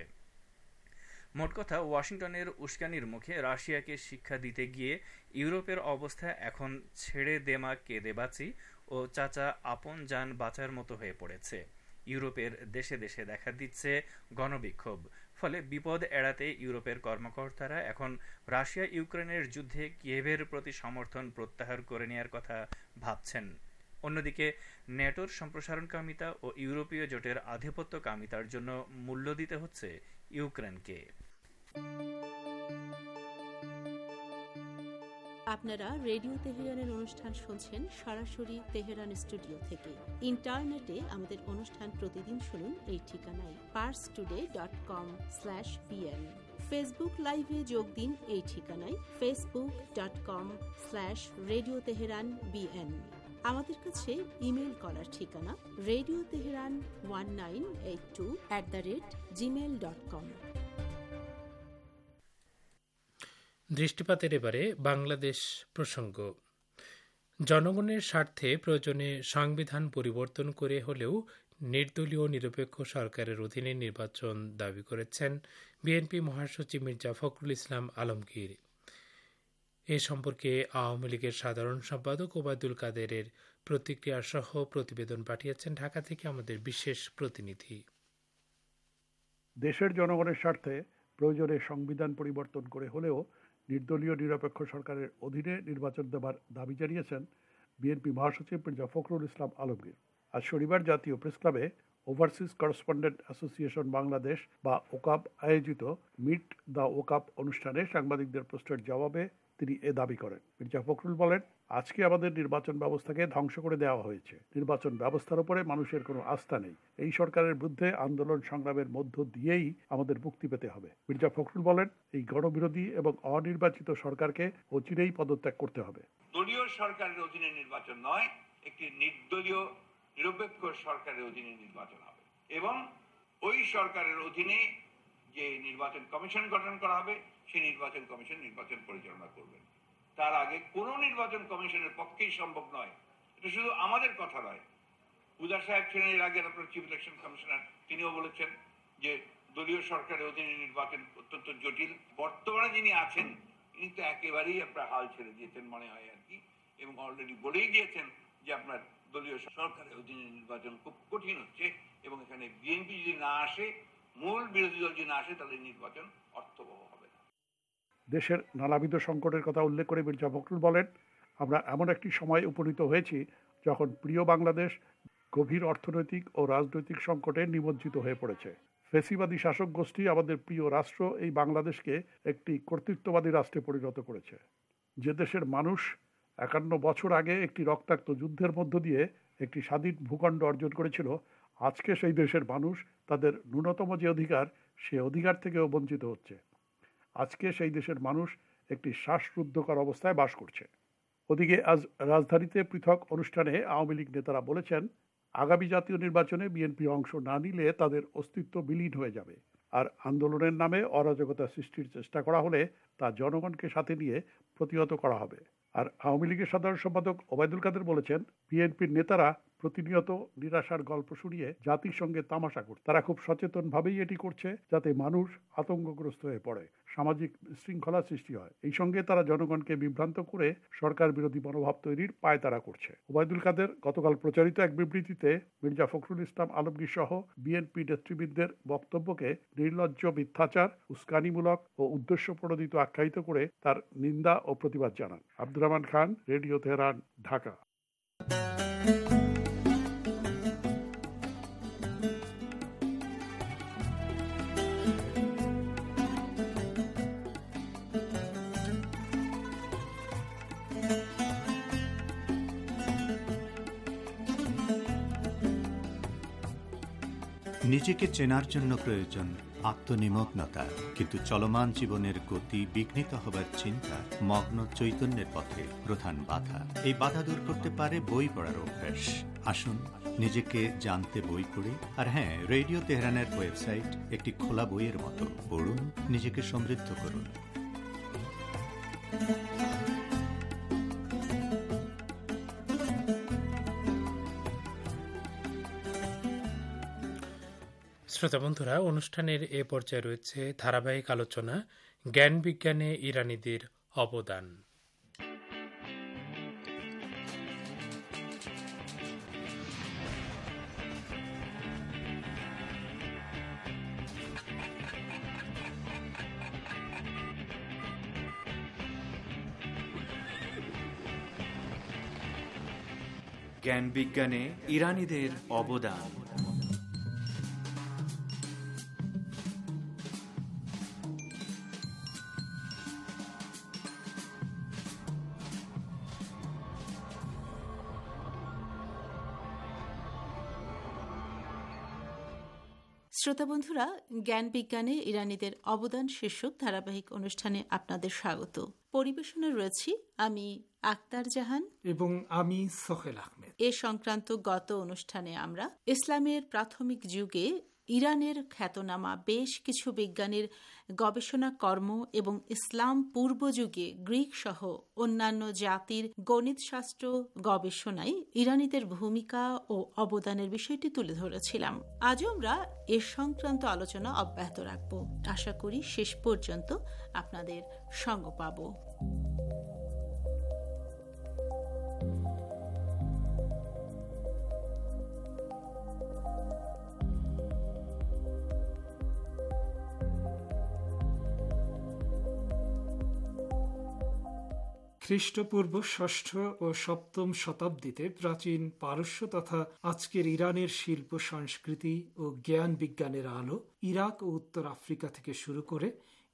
মোট কথা, ওয়াশিংটনের উস্কানির মুখে রাশিয়াকে শিক্ষা দিতে গিয়ে ইউরোপের অবস্থা এখন ছেড়ে দেমা কেঁদে বাঁচি ও চাচা আপন যান বাঁচার মতো হয়ে পড়েছে। ইউরোপের দেশে দেশে দেখা দিচ্ছে গণবিক্ষোভ। ফলে বিপদ এড়াতে ইউরোপের কর্মকর্তারা এখন রাশিয়া ইউক্রেনের যুদ্ধে কিয়েভের প্রতি সমর্থন প্রত্যাহার করে নেওয়ার কথা ভাবছেন। অন্যদিকে ন্যাটোর সম্প্রসারণকামিতা ও ইউরোপীয় জোটের আধিপত্যকামিতার জন্য মূল্য দিতে হচ্ছে ইউক্রেনকে।
আপনারা রেডিও তেহরানের অনুষ্ঠান শুনছেন সরাসরি তেহরান স্টুডিও থেকে। ইন্টারনেটে আমাদের অনুষ্ঠান প্রতিদিন শুনুন এই ঠিকানায় Pars Today dot com slash BN. Facebook লাইভে যোগ দিন এই ঠিকানায় Facebook dot com slash radio Tehran BN. আমাদের কাছে ইমেল করার ঠিকানা radio Tehran one nine eight two at the rate Gmail dot com.
দৃষ্টিপাতের এবারে বাংলাদেশ প্রসঙ্গ। জনগণের স্বার্থে প্রয়োজনে সংবিধান পরিবর্তন করে হলেও নির্দলীয় নিরপেক্ষ সরকারের অধীনে নির্বাচন দাবি করেছেন বিএনপি মহাসচিব মির্জা ফখরুল ইসলাম আলমগীর। এ সম্পর্কে আওয়ামী লীগের সাধারণ সম্পাদক ওবায়দুল কাদেরের প্রতিক্রিয়া সহ প্রতিবেদন পাঠিয়েছেন ঢাকা থেকে আমাদের বিশেষ প্রতিনিধি।
দেশের জনগণের স্বার্থে প্রয়োজনে সংবিধান পরিবর্তন করে হলেও নির্দলীয় নিরপেক্ষ সরকারের অধীনে নির্বাচন দেবার দাবি জানিয়েছেন বিএনপি মহাসচিব মির্জা ফখরুল ইসলাম আলমগীর। আজ শনিবার জাতীয় প্রেসক্লাবে ওভারসিজ করসপন্ডেন্ট অ্যাসোসিয়েশন বাংলাদেশ বা ওকাব আয়োজিত মিট দ্য ওকাব অনুষ্ঠানে সাংবাদিকদের প্রশ্নের জবাবে তিনি এ দাবি করেন। মির্জা ফখরুল বলেন, আজকে আমাদের নির্বাচন ব্যবস্থাকে ধ্বংস করে দেওয়া হয়েছে। নির্বাচন ব্যবস্থার উপরে মানুষের কোনো আস্থা নেই। এই সরকারের বিরুদ্ধে আন্দোলন সংগ্রামের মধ্য দিয়েই আমাদের মুক্তি পেতে হবে। মির্জা ফখরুল বলেন, এই গণবিরোধী এবং অনির্বাচিত সরকারকে অচিরেই পদত্যাগ করতে হবে।
দলীয় সরকারের অধীনে নির্বাচন নয়, একটি নির্দলীয় নিরপেক্ষ সরকারের অধীনে নির্বাচন হবে এবং ওই সরকারের অধীনে যে নির্বাচন কমিশন গঠন করা হবে সেই নির্বাচন কমিশন নির্বাচন পরিচালনা করবেন। তার আগে কোনো নির্বাচন কমিশনের পক্ষেই সম্ভব নয়। এটা শুধু আমাদের কথা নয়, উদার সাহেব ছিলেন এর আগে আপনার চিফ ইলেকশন কমিশনার, তিনিও বলেছেন যে দলীয় সরকারের অধীনে নির্বাচন অত্যন্ত জটিল। বর্তমানে যিনি আছেন তিনি তো একেবারেই আপনার হাল ছেড়ে দিয়েছেন মনে হয় আর কি, এবং অলরেডি বলেই দিয়েছেন যে আপনার দলীয় সরকারের অধীনে নির্বাচন খুব কঠিন হচ্ছে এবং এখানে বিএনপি যদি না আসে, মূল বিরোধী দল যদি না আসে, তাহলে নির্বাচন অর্থবহ হবে না।
দেশের নানাবিধ সংকটের কথা উল্লেখ করে মির্জা ফখরুল বলেন, আমরা এমন একটি সময় উপনীত হয়েছি যখন প্রিয় বাংলাদেশ গভীর অর্থনৈতিক ও রাজনৈতিক সংকটে নিমজ্জিত হয়ে পড়েছে। ফেসিবাদী শাসক গোষ্ঠী আমাদের প্রিয় রাষ্ট্র এই বাংলাদেশকে একটি কর্তৃত্ববাদী রাষ্ট্রে পরিণত করেছে। যে দেশের মানুষ একান্ন বছর আগে একটি রক্তাক্ত যুদ্ধের মধ্য দিয়ে একটি স্বাধীন ভূখণ্ড অর্জন করেছিল, আজকে সেই দেশের মানুষ তাদের ন্যূনতম যে অধিকার, সে অধিকার থেকেও বঞ্চিত হচ্ছে। আজকে সেই দেশের মানুষ একটি শ্বাসরুদ্ধকর অবস্থায় বাস করছে। ওদিকে আজ রাজধানীতে পৃথক অনুষ্ঠানে আওয়ামী লীগ নেতারা বলেছেন, আগামী জাতীয় নির্বাচনে বিএনপি অংশ না নিলে তাদের অস্তিত্ব বিলীন হয়ে যাবে, আর আন্দোলনের নামে অরাজকতা সৃষ্টির চেষ্টা করা হলে তা জনগণকে সাথে নিয়ে প্রতিহত করা হবে। আর আওয়ামী লীগের সাধারণ সম্পাদক ওবায়দুল কাদের বলেছেন, বিএনপির নেতারা প্রতিনিয়ত নিরাশার গল্প শুনিয়ে জাতির সঙ্গে তামাশা করছে। তারা খুব সচেতনভাবেই এটি করছে যাতে মানুষ আতঙ্কগ্রস্ত হয়ে পড়ে, সামাজিক শৃঙ্খলা সৃষ্টি হয়। এই সঙ্গে তারা জনগণকে বিভ্রান্ত করে সরকার বিরোধী মনোভাব তৈরির পায়তারা করছে। ওবায়দুল কাদের গতকাল প্রচারিত এক বিবৃতিতে মির্জা ফখরুল ইসলাম আলমগীর সহ বিএনপি নেতৃবৃন্দের বক্তব্যকে নির্লজ্জ, মিথ্যাচার, উস্কানিমূলক ও উদ্দেশ্য প্রণোদিত আখ্যায়িত করে তার নিন্দা ও প্রতিবাদ জানান। Abdur Rahman Khan, radio Tehran, Dhaka.
নিজেকে চেনার জন্য প্রয়োজন আত্মনিমগ্নতা, কিন্তু চলমান জীবনের গতি বিঘ্নিত হবার চিন্তা মগ্ন চৈতন্যের পথে প্রধান বাধা। এই বাধা দূর করতে পারে বই পড়ার অভ্যাস। আসুন নিজেকে জানতে বই পড়ি। আর হ্যাঁ, রেডিও তেহরানের ওয়েবসাইট একটি খোলা বইয়ের মতো। পড়ুন, নিজেকে সমৃদ্ধ করুন।
শ্রোতা বন্ধুরা, অনুষ্ঠানের এ পর্যায়ে রয়েছে ধারাবাহিক আলোচনা জ্ঞান বিজ্ঞানে ইরানীদের অবদান।
জ্ঞান বিজ্ঞানে ইরানীদের অবদান।
শ্রোতা বন্ধুরা, জ্ঞান বিজ্ঞানে ইরানীদের অবদান শীর্ষক ধারাবাহিক অনুষ্ঠানে আপনাদের স্বাগত। পরিবেশনে রয়েছি আমি আক্তার জাহান
এবং আমি সোহেল আহমেদ।
এ সংক্রান্ত গত অনুষ্ঠানে আমরা ইসলামের প্রাথমিক যুগে ইরানের খ্যাতনামা বেশ কিছু বিজ্ঞানীর গবেষণা কর্ম এবং ইসলাম পূর্ব যুগে গ্রিক সহ অন্যান্য জাতির গণিতশাস্ত্র গবেষণায় ইরানীদের ভূমিকা ও অবদানের বিষয়টি তুলে ধরেছিলাম। আজও আমরা এর সংক্রান্ত আলোচনা অব্যাহত রাখব। আশা করি শেষ পর্যন্ত আপনাদের সঙ্গ পাব।
খ্রিস্টপূর্ব ষষ্ঠ ও সপ্তম শতাব্দীতে প্রাচীন পারস্য তথা আজকের ইরানের শিল্প সংস্কৃতি ও জ্ঞান বিজ্ঞানের আলো ইরাক ও উত্তর আফ্রিকা থেকে শুরু করে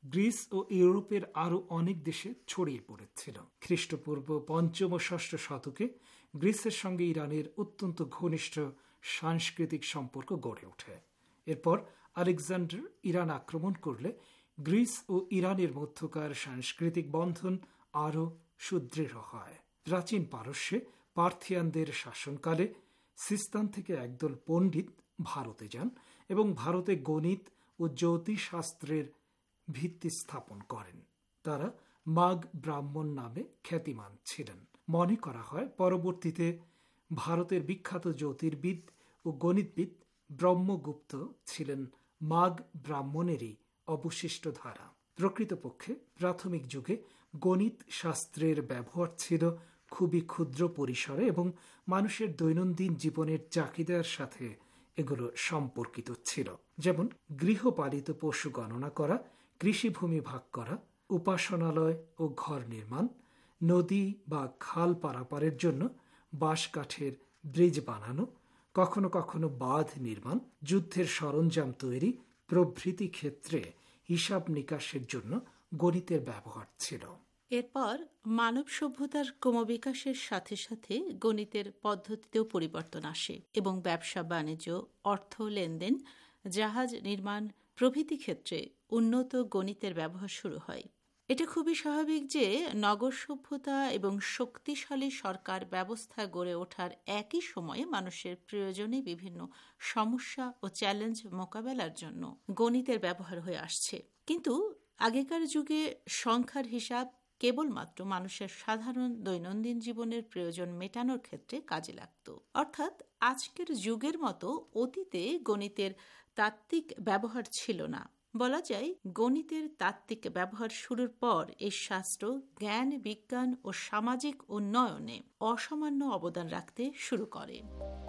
গ্রিস ও ইউরোপের আরও অনেক দেশে ছড়িয়ে পড়েছিল। খ্রিস্টপূর্ব পঞ্চম ও ষষ্ঠ শতকে গ্রিসের সঙ্গে ইরানের অত্যন্ত ঘনিষ্ঠ সাংস্কৃতিক সম্পর্ক গড়ে ওঠে। এরপর আলেকজান্ডার ইরান আক্রমণ করলে গ্রিস ও ইরানের মধ্যকার সাংস্কৃতিক বন্ধন আরও সুদৃঢ় হয়। প্রাচীন পারস্যে পার্থিয়ানদের শাসনকালে সিস্তান থেকে একদল পণ্ডিত ভারতে যান এবং ভারতে গণিত ও জ্যোতিষশাস্ত্রের ভিত্তি স্থাপন করেন। তারা মাগ ব্রাহ্মণ নামে খ্যাতিমান ছিলেন। মনে করা হয় পরবর্তীতে ভারতের বিখ্যাত জ্যোতির্বিদ ও গণিতবিদ ব্রহ্মগুপ্ত ছিলেন মাগ ব্রাহ্মণেরই অবশিষ্ট ধারা। প্রকৃতপক্ষে প্রাথমিক যুগে গণিত শাস্ত্রের ব্যবহার ছিল খুবই ক্ষুদ্র পরিসরে এবং মানুষের দৈনন্দিন জীবনের চাহিদার সাথে এগুলো সম্পর্কিত ছিল, যেমন গৃহপালিত পশু গণনা করা, কৃষিভূমি ভাগ করা, উপাসনালয় ও ঘর নির্মাণ, নদী বা খাল পারাপারের জন্য বাঁশ কাঠের ব্রিজ বানানো, কখনো কখনো বাঁধ নির্মাণ, যুদ্ধের সরঞ্জাম তৈরি প্রভৃতি ক্ষেত্রে হিসাব নিকাশের জন্য গণিতের ব্যবহার ছিল।
এরপর মানব সভ্যতার ক্রমবিকাশের সাথে সাথে গণিতের পদ্ধতিতেও পরিবর্তন আসে এবং ব্যবসা বাণিজ্য, অর্থ লেনদেন, জাহাজ নির্মাণ প্রভৃতি ক্ষেত্রে উন্নত গণিতের ব্যবহার শুরু হয়। এটা খুবই স্বাভাবিক যে নগর সভ্যতা এবং শক্তিশালী সরকার ব্যবস্থা গড়ে ওঠার একই সময়ে মানুষের প্রয়োজনে বিভিন্ন সমস্যা ও চ্যালেঞ্জ মোকাবেলার জন্য গণিতের ব্যবহার হয়ে আসছে। কিন্তু আগেকার যুগে সংখ্যার হিসাব কেবলমাত্র মানুষের সাধারণ দৈনন্দিন জীবনের প্রয়োজন মেটানোর ক্ষেত্রে কাজে লাগত। অর্থাৎ আজকের যুগের মতো অতীতে গণিতের তাত্ত্বিক ব্যবহার ছিল না। বলা যায় গণিতের তাত্ত্বিক ব্যবহার শুরুর পর এই শাস্ত্র জ্ঞান, বিজ্ঞান ও সামাজিক উন্নয়নে অসামান্য অবদান রাখতে শুরু করে।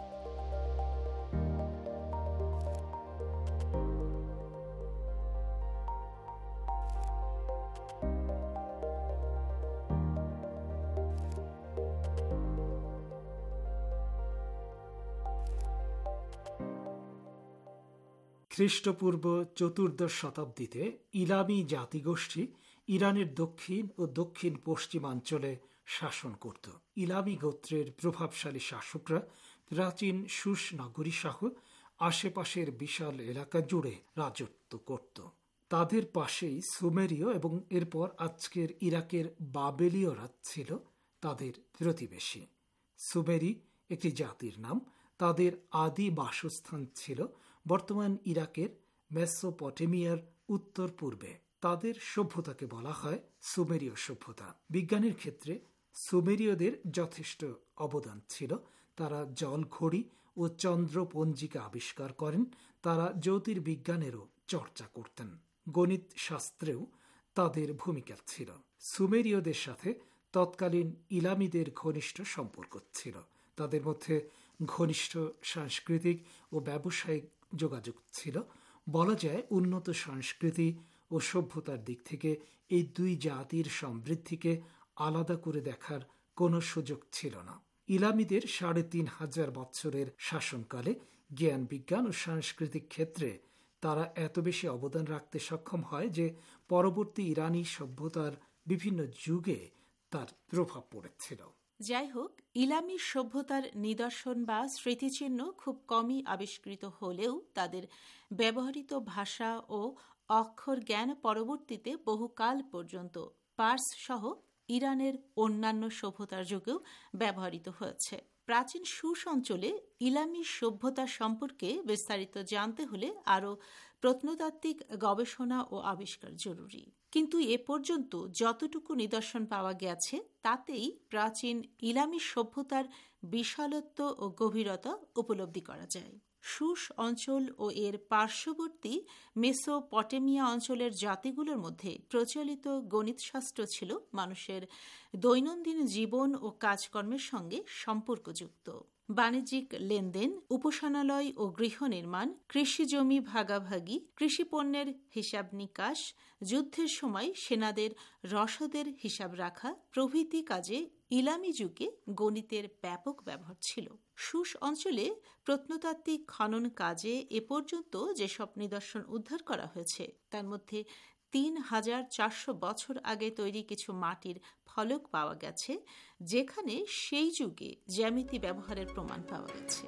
খ্রিস্টপূর্ব চতুর্দশ শতাব্দীতে ইলামি জাতিগোষ্ঠী ইরানের দক্ষিণ ও দক্ষিণ পশ্চিমাঞ্চলে শাসন করত। ইলামি গোত্রের প্রভাবশালী শাসকরা প্রাচীন সুস নগরী সহ আশেপাশের বিশাল এলাকা জুড়ে রাজত্ব করত। তাদের পাশেই সুমেরীয় এবং এরপর আজকের ইরাকের বাবেলীয়রা ছিল তাদের প্রতিবেশী। সুমেরি একটি জাতির নাম। তাদের আদি বাসস্থান ছিল বর্তমান ইরাকের মেসোপটেমিয়ার উত্তর পূর্বে। তাদের সভ্যতাকে বলা হয় সুমেরীয় সভ্যতা। বিজ্ঞানের ক্ষেত্রে সুমেরীয়দের যথেষ্ট অবদান ছিল। তারা জলঘড়ি ও চন্দ্রপঞ্জিকা আবিষ্কার করেন। তারা জ্যোতির্বিজ্ঞানেরও চর্চা করতেন। গণিত শাস্ত্রেও তাদের ভূমিকা ছিল। সুমেরীয়দের সাথে তৎকালীন ইলামিদের ঘনিষ্ঠ সম্পর্ক ছিল। তাদের মধ্যে ঘনিষ্ঠ সাংস্কৃতিক ও ব্যবসায়িক যোগাযোগ ছিল। বলা যায় উন্নত সংস্কৃতি ও সভ্যতার দিক থেকে এই দুই জাতির সমৃদ্ধিকে আলাদা করে দেখার কোনো সুযোগ ছিল না। ইলামিদের সাড়ে তিন হাজার বৎসরের শাসনকালে জ্ঞান, বিজ্ঞান ও সাংস্কৃতিক ক্ষেত্রে তারা এত বেশি অবদান রাখতে সক্ষম হয় যে পরবর্তী ইরানি সভ্যতার বিভিন্ন যুগে তার প্রভাব পড়েছিল।
যাই হোক, ইলামি সভ্যতার নিদর্শন বা স্মৃতিচিহ্ন খুব কমই আবিষ্কৃত হলেও তাদের ব্যবহৃত ভাষা ও অক্ষর জ্ঞান পরবর্তীতে বহুকাল পর্যন্ত পার্স সহ ইরানের অন্যান্য সভ্যতার যুগেও ব্যবহৃত হয়েছে। প্রাচীন সুস অঞ্চলে ইলামি সভ্যতা সম্পর্কে বিস্তারিত জানতে হলে আরও প্রত্নতাত্ত্বিক গবেষণা ও আবিষ্কার জরুরি। কিন্তু এ পর্যন্ত যতটুকু নিদর্শন পাওয়া গেছে তাতেই প্রাচীন ইলামি সভ্যতার বিশালত্ব ও গভীরতা উপলব্ধি করা যায়। সুস অঞ্চল ও এর পার্শ্ববর্তী মেসোপটেমিয়া অঞ্চলের জাতিগুলোর মধ্যে প্রচলিত গণিতশাস্ত্র ছিল মানুষের দৈনন্দিন জীবন ও কাজকর্মের সঙ্গে সম্পর্কযুক্ত। বাণিজ্যিক লেনদেন, উপাসনালয় ও গৃহ নির্মাণ, কৃষি জমি ভাগাভাগি, কৃষিপণ্যের হিসাব নিকাশ, যুদ্ধের সময় সেনাদের রসদের হিসাব রাখা প্রভৃতি কাজে ইলামি যুগে গণিতের ব্যাপক ব্যবহার ছিল। সুস অঞ্চলে প্রত্নতাত্ত্বিক খনন কাজে এ পর্যন্ত যেসব নিদর্শন উদ্ধার করা হয়েছে তার মধ্যে তিন হাজার চারশো বছর আগে তৈরি কিছু মাটির ফলক পাওয়া গেছে, যেখানে সেই যুগে জ্যামিতি ব্যবহারের প্রমাণ পাওয়া গেছে।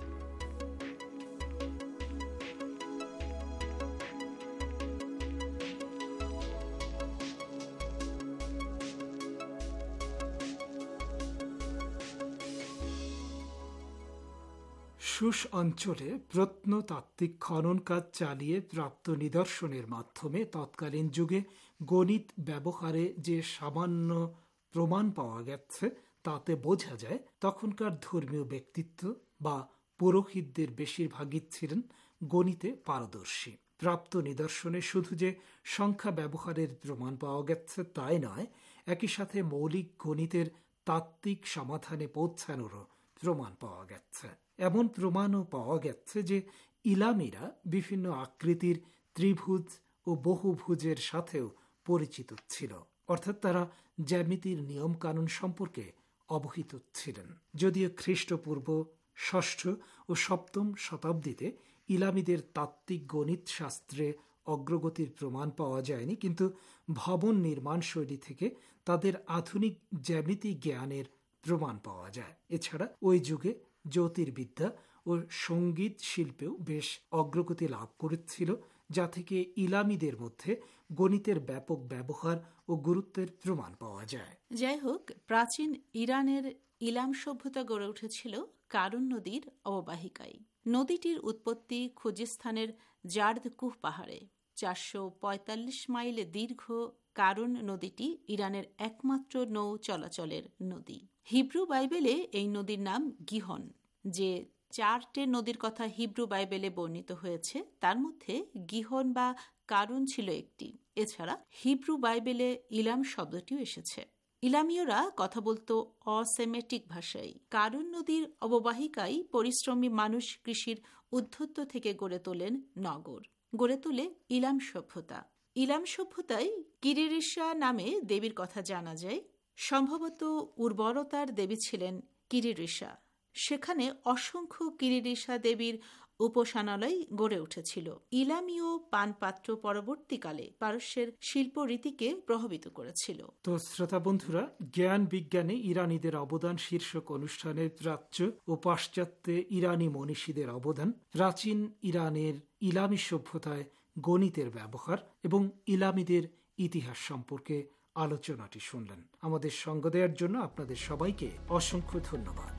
সুস অঞ্চলে প্রত্নতাত্ত্বিক খনন কাজ চালিয়ে প্রাপ্ত নিদর্শনের মাধ্যমে তৎকালীন যুগে গণিত ব্যবহারে যে সামান্য প্রমাণ পাওয়া গেছে তাতে বোঝা যায় তখনকার ধর্মীয় ব্যক্তিত্ব বা পুরোহিতদের বেশিরভাগই ছিলেন গণিতে পারদর্শী। প্রাপ্ত নিদর্শনে শুধু যে সংখ্যা ব্যবহারের প্রমাণ পাওয়া গেছে তাই নয়, একই সাথে মৌলিক গণিতের তাত্ত্বিক সমাধানে পৌঁছানোরও প্রমাণ পাওয়া গেছে। এমন প্রমাণও পাওয়া গেছে যে ইলামিরা বিভিন্ন আকৃতির ত্রিভুজ ও বহুভুজের সাথেও পরিচিত ছিল, অর্থাৎ তারা জ্যামিতির নিয়ম কানুন সম্পর্কে অবহিত ছিলেন। যদিও খ্রিস্টপূর্ব ষষ্ঠ ও সপ্তম শতাব্দীতে ইলামিদের তাত্ত্বিক গণিত শাস্ত্রে অগ্রগতির প্রমাণ পাওয়া যায়নি, কিন্তু ভবন নির্মাণ শৈলী থেকে তাদের আধুনিক জ্যামিতি জ্ঞানের প্রমাণ পাওয়া যায়। এছাড়া ওই যুগে জ্যোতির্বিদ্যা ও সঙ্গীত শিল্পেও বেশ অগ্রগতি লাভ করেছিল, যা থেকে ইলামিদের মধ্যে গণিতের ব্যাপক ব্যবহার ও গুরুত্বের প্রমাণ পাওয়া যায়।
যাই হোক, প্রাচীন ইরানের ইলাম সভ্যতা গড়ে উঠেছিল কারুন নদীর অববাহিকায়। নদীটির উৎপত্তি খুজিস্তানের জার্দকুহ পাহাড়ে। চারশো পঁয়তাল্লিশ মাইল দীর্ঘ কারুন নদীটি ইরানের একমাত্র নৌ চলাচলের নদী। হিব্রু বাইবেলে এই নদীর নাম গিহন। যে চারটে নদীর কথা হিব্রু বাইবেলে বর্ণিত হয়েছে তার মধ্যে গিহন বা কারুন ছিল একটি। এছাড়া হিব্রু বাইবেলে ইলাম শব্দটিও এসেছে। ইলামীয়রা কথা বলতো অসেমেটিক ভাষায়। কারুন নদীর অববাহিকায় পরিশ্রমী মানুষ কৃষির উদ্ধত্ত থেকে গড়ে তোলেন নগর, গড়ে তোলে ইলাম সভ্যতা। ইলাম সভ্যতায় কিরিরিসা নামে দেবীর কথা জানা যায়। সম্ভবত উর্বরতার দেবী ছিলেন কিরিরিসা। সেখানে অসংখ্য কিরিরিসা দেবীর উপাসনালয় গড়ে উঠেছিল। ইলামীয় পানপাত্র পরবর্তীকালে পারস্যের শিল্প রীতিকে প্রভাবিত করেছিল।
তো শ্রোতা বন্ধুরা, জ্ঞান বিজ্ঞানে ইরানিদের অবদান শীর্ষক অনুষ্ঠানের প্রাচ্য ও পাশ্চাত্যে ইরানি মনীষীদের অবদান, প্রাচীন ইরানের ইলামী সভ্যতায় গণিতের ব্যবহার এবং ইলামীদের ইতিহাস সম্পর্কে আলোচনাটি শুনলেন। আমাদের সঙ্গ দেওয়ার জন্য আপনাদের সবাইকে অসংখ্য ধন্যবাদ।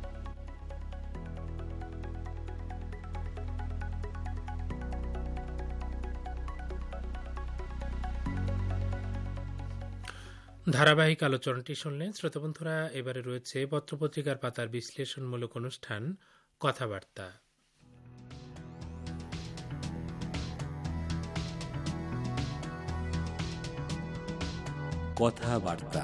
ধারাবাহিক আলোচনাটি শুনলেন শ্রোতাবন্ধুরা। এবারে রয়েছে পত্রপত্রিকার পাতার বিশ্লেষণমূলক অনুষ্ঠান কথাবার্তা।
কথাবার্তা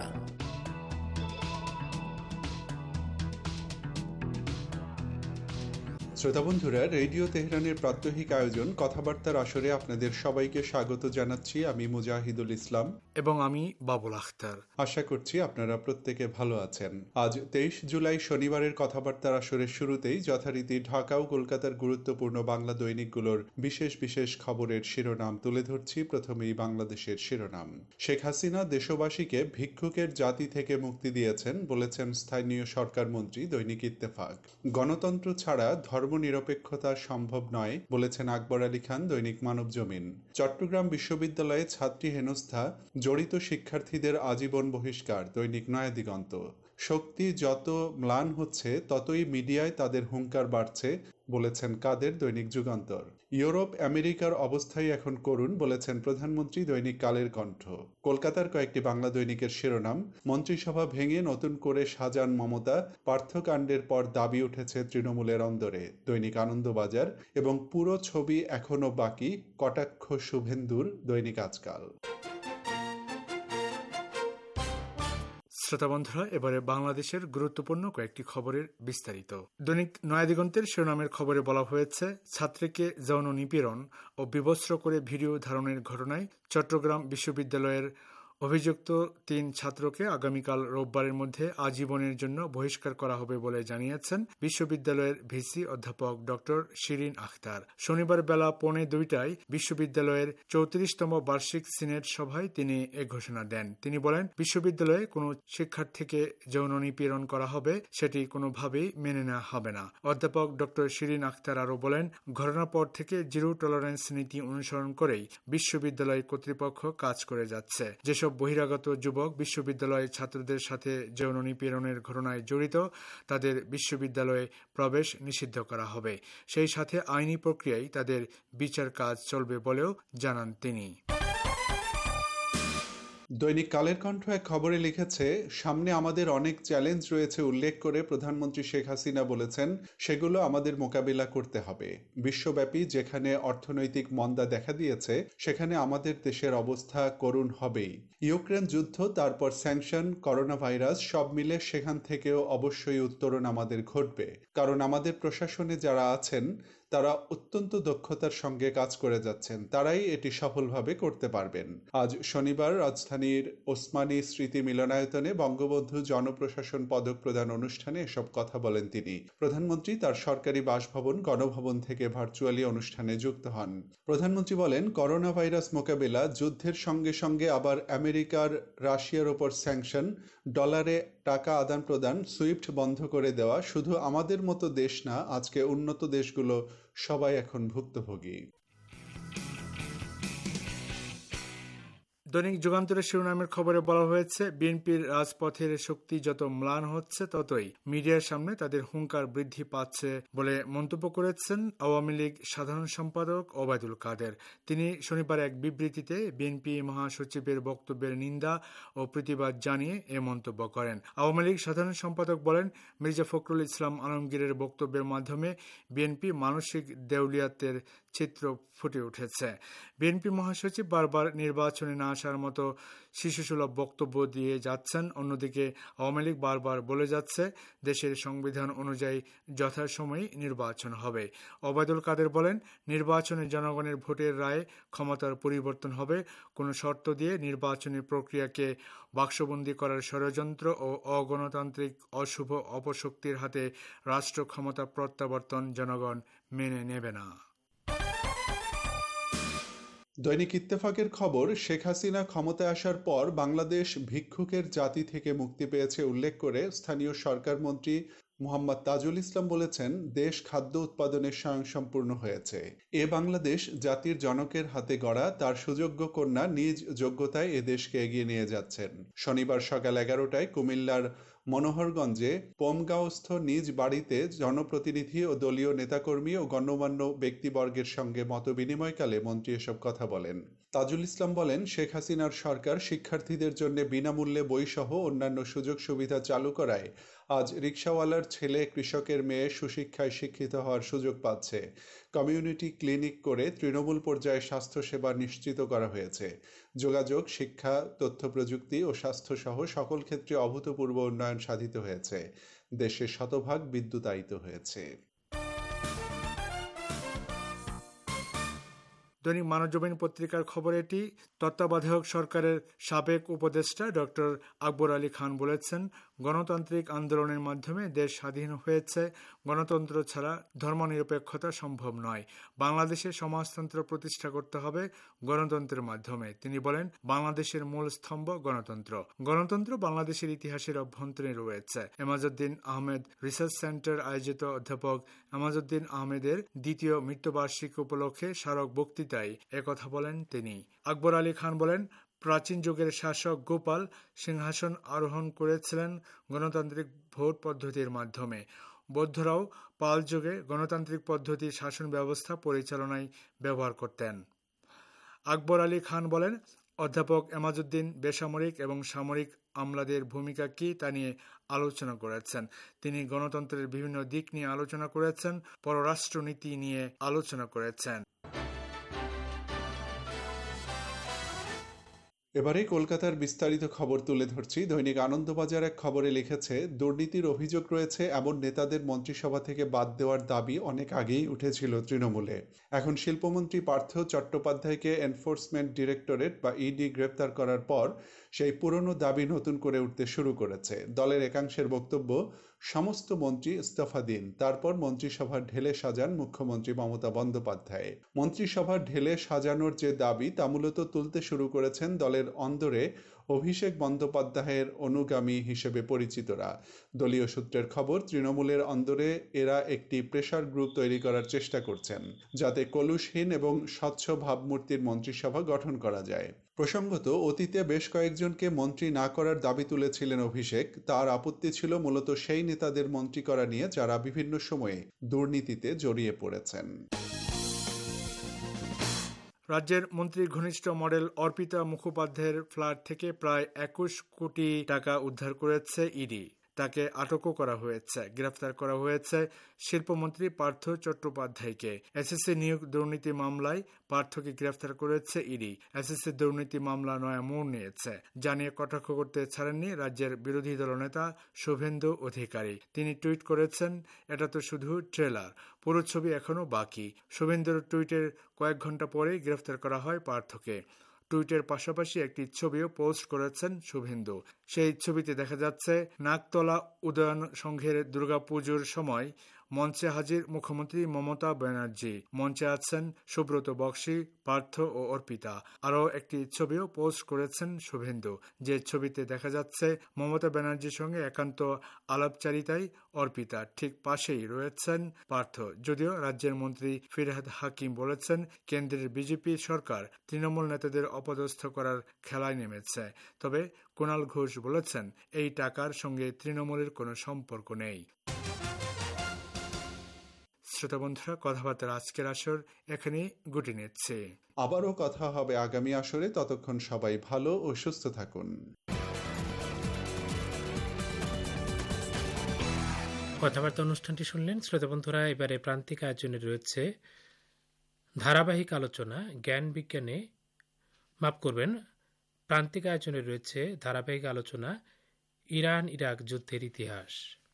শ্রোতাবন্ধুরা, রেডিও তেহরানের প্রাত্যহিক আয়োজন কথাবার্তার আসরে আপনাদের সবাইকে স্বাগত জানাচ্ছি। আমি মুজাহিদুল ইসলাম
এবং আমি বাবুল আখতার।
আশা করছি আপনারা প্রত্যেকে ভালো আছেন। আজ তেইশ জুলাই শনিবারের কথাবার্তার আসরের শুরুতেই যথারীতি ঢাকা ও কলকাতার গুরুত্বপূর্ণ বাংলা দৈনিকগুলোর বিশেষ বিশেষ খবরের শিরোনাম তুলে ধরছি। প্রথমেই বাংলাদেশের শিরোনাম। শেখ হাসিনা দেশবাসীকে ভিক্ষুকের জাতি থেকে মুক্তি দিয়েছেন বলেছেন স্থানীয় সরকার মন্ত্রী, দৈনিক ইত্তেফাক। গণতন্ত্র ছাড়া ধর্ম নিরপেক্ষতা সম্ভব নয় বলেছেন আকবর আলী খান, দৈনিক মানব জমিন। চট্টগ্রাম বিশ্ববিদ্যালয়ে ছাত্রী হেনস্থা, জড়িত শিক্ষার্থীদের আজীবন বহিষ্কার, দৈনিক নয়া দিগন্ত। শক্তি যত ম্লান হচ্ছে ততই মিডিয়ায় তাদের হুঙ্কার বাড়ছে বলেছেন কাদের, দৈনিক যুগান্তর। ইউরোপ আমেরিকার অবস্থাই এখন করুন বলেছেন প্রধানমন্ত্রী, দৈনিক কালের কণ্ঠ। কলকাতার কয়েকটি বাংলা দৈনিকের শিরোনাম। মন্ত্রিসভা ভেঙে নতুন করে সাজান মমতা, পার্থকাণ্ডের পর দাবি উঠেছে তৃণমূলের অন্দরে, দৈনিক আনন্দবাজার। এবং পুরো ছবি এখনো বাকি, কটাক্ষ শুভেন্দুর, দৈনিক আজকাল।
শ্রোতা বন্ধুরা, এবারে বাংলাদেশের গুরুত্বপূর্ণ কয়েকটি খবরের বিস্তারিত। দৈনিক নয়াদিগন্তের শিরোনামের খবরে বলা হয়েছে, ছাত্রীকে যৌন নিপীড়ন ও বিবস্ত্র করে ভিডিও ধারণের ঘটনায় চট্টগ্রাম বিশ্ববিদ্যালয়ের
অভিযুক্ত তিন ছাত্রকে আগামীকাল রোববারের মধ্যে আজীবনের জন্য বহিষ্কার করা হবে বলে জানিয়েছেন বিশ্ববিদ্যালয়ের ভিসি অধ্যাপক ডক্টর শিরিন আখতার। শনিবার বেলা পৌনে দুইটায় বিশ্ববিদ্যালয়ের চৌত্রিশতম বার্ষিক সিনেট সভায় তিনি এ ঘোষণা দেন। তিনি বলেন, বিশ্ববিদ্যালয়ে কোনো শিক্ষার্থীকে যৌন নিপীড়ন করা হবে সেটি কোনোভাবেই মেনে নেওয়া হবে না। অধ্যাপক ডক্টর শিরিন আখতার আরও বলেন, ঘটনার পর থেকে জিরো টলারেন্স নীতি অনুসরণ করেই বিশ্ববিদ্যালয় কর্তৃপক্ষ কাজ করে যাচ্ছে। যেসব বহিরাগত যুবক বিশ্ববিদ্যালয়ের ছাত্রদের সাথে যৌন নিপীড়নের ঘটনায় জড়িত তাদের বিশ্ববিদ্যালয়ে প্রবেশ নিষিদ্ধ করা হবে। সেই সাথে আইনি প্রক্রিয়ায় তাদের বিচার কাজ চলবে বলেও জানান তিনি।
দৈনিক কালের কণ্ঠ এক খবরে লিখেছে, সামনে আমাদের অনেক চ্যালেঞ্জ রয়েছে উল্লেখ করে প্রধানমন্ত্রী শেখ হাসিনা বলেছেন, সেগুলো আমাদের মোকাবিলা করতে হবে। বিশ্বব্যাপী যেখানে অর্থনৈতিক মন্দা দেখা দিয়েছে সেখানে আমাদের দেশের অবস্থা করুণ হবেই। ইউক্রেন যুদ্ধ, তারপর স্যাংশন, করোনা ভাইরাস সব মিলে সেখান থেকেও অবশ্যই উত্তরণ আমাদের ঘটবে। কারণ আমাদের প্রশাসনে যারা আছেন তারা অত্যন্ত দক্ষতার সঙ্গে কাজ করে যাচ্ছেন, তারাই এটি সফলভাবে করতে পারবেন। আজ শনিবার রাজধানীর ওসমানী স্মৃতি মিলনায়তনে বঙ্গবন্ধু জনপ্রশাসন পদক প্রদান অনুষ্ঠানে এসব কথা বলেন তিনি। প্রধানমন্ত্রী তার সরকারি বাসভবন গণভবন থেকে ভার্চুয়ালি অনুষ্ঠানে যুক্ত হন। প্রধানমন্ত্রী বলেন, করোনা ভাইরাস মোকাবেলা, যুদ্ধের সঙ্গে সঙ্গে আবার আমেরিকার রাশিয়ার ওপর স্যাংশন, ডলারে টাকা আদান প্রদান, সুইফট বন্ধ করে দেওয়া, শুধু আমাদের মতো দেশ না, আজকে উন্নত দেশগুলো সবাই এখন ভুক্তভোগী।
দৈনিক যুগান্তরের শিরোনামের খবরে বলা হয়েছে, বিএনপির রাজপথের শক্তি যত ম্লান হচ্ছে ততই মিডিয়ার সামনে তাদের হুঙ্কার বৃদ্ধি পাচ্ছে বলে মন্তব্য করেছেন আওয়ামী লীগ সাধারণ সম্পাদক ওবায়দুল কাদের। তিনি শনিবার এক বিবৃতিতে বিএনপি মহাসচিবের বক্তব্যের নিন্দা ও প্রতিবাদ জানিয়ে এ মন্তব্য করেন। আওয়ামী লীগ সাধারণ সম্পাদক বলেন, মির্জা ফখরুল ইসলাম আলমগীরের বক্তব্যের মাধ্যমে বিএনপি মানসিক দেউলিয়াতের চিত্র ফুটে উঠেছে। বিএনপি মহাসচিব বারবার নির্বাচনে না আসার মতো শিশুসুলভ বক্তব্য দিয়ে যাচ্ছেন। অন্যদিকে আওয়ামী লীগ বারবার বলে যাচ্ছে দেশের সংবিধান অনুযায়ী যথাসময়ে নির্বাচন হবে। ওবায়দুল কাদের বলেন, নির্বাচনে জনগণের ভোটের রায়ে ক্ষমতার পরিবর্তন হবে। কোনো শর্ত দিয়ে নির্বাচনী প্রক্রিয়াকে বাক্সবন্দী করার ষড়যন্ত্র ও অগণতান্ত্রিক অশুভ অপশক্তির হাতে রাষ্ট্র ক্ষমতা প্রত্যাবর্তন জনগণ মেনে নেবে না।
দৈনিক ইত্তেফাকের খবর, শেখ হাসিনা ক্ষমতায় আসার পর বাংলাদেশ ভিক্ষুকের জাতি থেকে মুক্তি পেয়েছে উল্লেখ করে স্থানীয় সরকার মন্ত্রী মোহাম্মদ তাজুল ইসলাম বলেছেন, দেশ খাদ্য উৎপাদনে স্বয়ংসম্পূর্ণ হয়েছে। এ বাংলাদেশ জাতির জনকের হাতে গড়া, তার সুযোগ্য কন্যা নিজ যোগ্যতায় এ দেশকে এগিয়ে নিয়ে যাচ্ছেন। শনিবার সকাল এগারোটায় কুমিল্লার মনোহরগঞ্জে পোমগাঁওস্থ নিজ বাড়িতে জনপ্রতিনিধি ও দলীয় নেতাকর্মী ও গণ্যমান্য ব্যক্তিবর্গের সঙ্গে মতবিনিময়কালে মন্ত্রী এসব কথা বলেন। তাজুল ইসলাম বলেন, শেখ হাসিনার সরকার শিক্ষার্থীদের জন্য বিনামূল্যে বইসহ অন্যান্য সুযোগ সুবিধা চালু করায় আজ রিকশাওয়ালার ছেলে, কৃষকের মেয়ে সুশিক্ষায় শিক্ষিত হওয়ার সুযোগ পাচ্ছে। কমিউনিটি ক্লিনিক করে তৃণমূল পর্যায়ে স্বাস্থ্যসেবা নিশ্চিত করা হয়েছে। যোগাযোগ, শিক্ষা, তথ্য প্রযুক্তি ও স্বাস্থ্যসহ সকল ক্ষেত্রে অভূতপূর্ব উন্নয়ন সাধিত হয়েছে। দেশে শতভাগ বিদ্যুতায়িত হয়েছে।
দৈনিক মানবজমিন পত্রিকার খবর এটি। তত্ত্বাবধায়ক সরকারের সাবেক উপদেষ্টা ডক্টর আকবর আলী খান বলেছেন, গণতান্ত্রিক আন্দোলনের মাধ্যমে দেশ স্বাধীন হয়েছে। গণতন্ত্র ছাড়া ধর্মনিরপেক্ষতা সম্ভব নয়। বাংলাদেশে সমাজতন্ত্র প্রতিষ্ঠা করতে হবে গণতন্ত্রের মাধ্যমে। তিনি বলেন, বাংলাদেশের মূল স্তম্ভ গণতন্ত্র। গণতন্ত্র বাংলাদেশের ইতিহাসের অভ্যন্তরে রয়েছে। এমাজউদ্দিন আহমেদ রিসার্চ সেন্টার আয়োজিত অধ্যাপক এমাজউদ্দিন আহমেদের দ্বিতীয় মৃত্যুবার্ষিকী উপলক্ষে স্মারক বক্তৃতায় একথা বলেন তিনি। আকবর আলী খান বলেন, প্রাচীন যুগের শাসক গোপাল সিংহাসন আরোহণ করেছিলেন গণতান্ত্রিক ভোট পদ্ধতির মাধ্যমে। বৌদ্ধরাও পাল যুগে গণতান্ত্রিক পদ্ধতির শাসন ব্যবস্থা পরিচালনায় ব্যবহার করতেন। আকবর আলী খান বলেন, অধ্যাপক এমাজউদ্দিন বেসামরিক এবং সামরিক আমলাদের ভূমিকা কি তা নিয়ে আলোচনা করেছেন। তিনি গণতন্ত্রের বিভিন্ন দিক নিয়ে আলোচনা করেছেন, পররাষ্ট্রনীতি নিয়ে আলোচনা করেছেন।
এবারে কলকাতার বিস্তারিত খবর তুলে ধরছি। দৈনিক আনন্দবাজার এক খবরে লিখেছে, দুর্নীতির অভিযোগ রয়েছে এমন নেতাদের মন্ত্রিসভা থেকে বাদ দেওয়ার দাবি অনেক আগেই উঠেছিল তৃণমূলে। এখন শিল্পমন্ত্রী পার্থ চট্টোপাধ্যায়কে এনফোর্সমেন্ট ডিরেক্টরেট বা ইডি গ্রেপ্তার করার পর সেই পুরনো দাবি নতুন করে উঠতে শুরু করেছে। দলের একাংশের বক্তব্য, সমস্ত মন্ত্রী ইস্তফা দিন, তারপর মন্ত্রিসভা ঢেলে সাজান মুখ্যমন্ত্রী মমতা বন্দ্যোপাধ্যায়। মন্ত্রিসভা ঢেলে সাজানোর যে দাবি তা মূলত তুলতে শুরু করেছেন দলের অন্দরে অভিষেক বন্দ্যোপাধ্যায়ের অনুগামী হিসেবে পরিচিতরা। দলীয় সূত্রের খবর, তৃণমূলের অন্দরে এরা একটি প্রেসার গ্রুপ তৈরি করার চেষ্টা করছেন যাতে কলুষহীন এবং স্বচ্ছ ভাবমূর্তির মন্ত্রিসভা গঠন করা যায়। প্রসঙ্গত, অতীতে বেশ কয়েকজনকে মন্ত্রী না করার দাবি তুলেছিলেন অভিষেক। তার আপত্তি ছিল মূলত সেই নেতাদের মন্ত্রী করা নিয়ে যারা বিভিন্ন সময়ে দুর্নীতিতে জড়িয়ে পড়েছেন।
রাজ্যের মন্ত্রী ঘনিষ্ঠ মডেল অর্পিতা মুখোপাধ্যায়ের ফ্ল্যাট থেকে প্রায় একুশ কোটি টাকা উদ্ধার করেছে ইডি। তাকে আটকও করা হয়েছে। গ্রেফতার করা হয়েছে শিল্পমন্ত্রী পার্থ চট্টোপাধ্যায়কে। এসএসসি নিয়োগ দুর্নীতি মামলায় পার্থকে গ্রেফতার করেছে ইডি। এসএসসি দুর্নীতি মামলা নয়া মোড় নিয়েছে, জানিয়ে কটাক্ষ করতে ছাড়েননি রাজ্যের বিরোধী দলনেতা শুভেন্দু অধিকারী। তিনি টুইট করেছেন, এটা তো শুধু ট্রেলার, পুরো ছবি এখনো বাকি। শুভেন্দুর টুইটের কয়েক ঘন্টা পরেই গ্রেফতার করা হয় পার্থকে। টুইটের পাশাপাশি একটি ছবিও পোস্ট করেছেন শুভেন্দু। সেই ছবিতে দেখা যাচ্ছে নাকতলা উদয়ন সংঘের দুর্গাপুজোর সময় মঞ্চে হাজির মুখ্যমন্ত্রী মমতা ব্যানার্জি। মঞ্চে আছেন সুব্রত বক্সী, পার্থ ও অর্পিতা। আরও একটি ছবিও পোস্ট করেছেন শুভেন্দু, যে ছবিতে দেখা যাচ্ছে মমতা ব্যানার্জির সঙ্গে একান্ত আলাপচারিতায় অর্পিতা। ঠিক পাশেই রয়েছেন পার্থ। যদিও রাজ্যের মন্ত্রী ফিরহাদ হাকিম বলেছেন, কেন্দ্রের বিজেপি সরকার তৃণমূল নেতাদের অপদস্থ করার খেলায় নেমেছে। তবে কুণাল ঘোষ বলেছেন, এই টাকার সঙ্গে তৃণমূলের কোনো সম্পর্ক নেই। শ্রোতা বন্ধুরা, কথাবার্তার আজকের আসর এখানে গুটি নিচ্ছে।
আবারও কথা হবে আগামী আসরে। ততক্ষণ সবাই ভালো ও সুস্থ থাকুন।
কথাবার্তা অনুষ্ঠানটি শুনলেন শ্রোতা বন্ধুরা। এবারে প্রান্তিক আয়োজনে রয়েছে ধারাবাহিক আলোচনা জ্ঞান বিজ্ঞানে মাফ করবেন প্রান্তিক আয়োজনে রয়েছে ধারাবাহিক আলোচনা ইরান ইরাক যুদ্ধের ইতিহাস।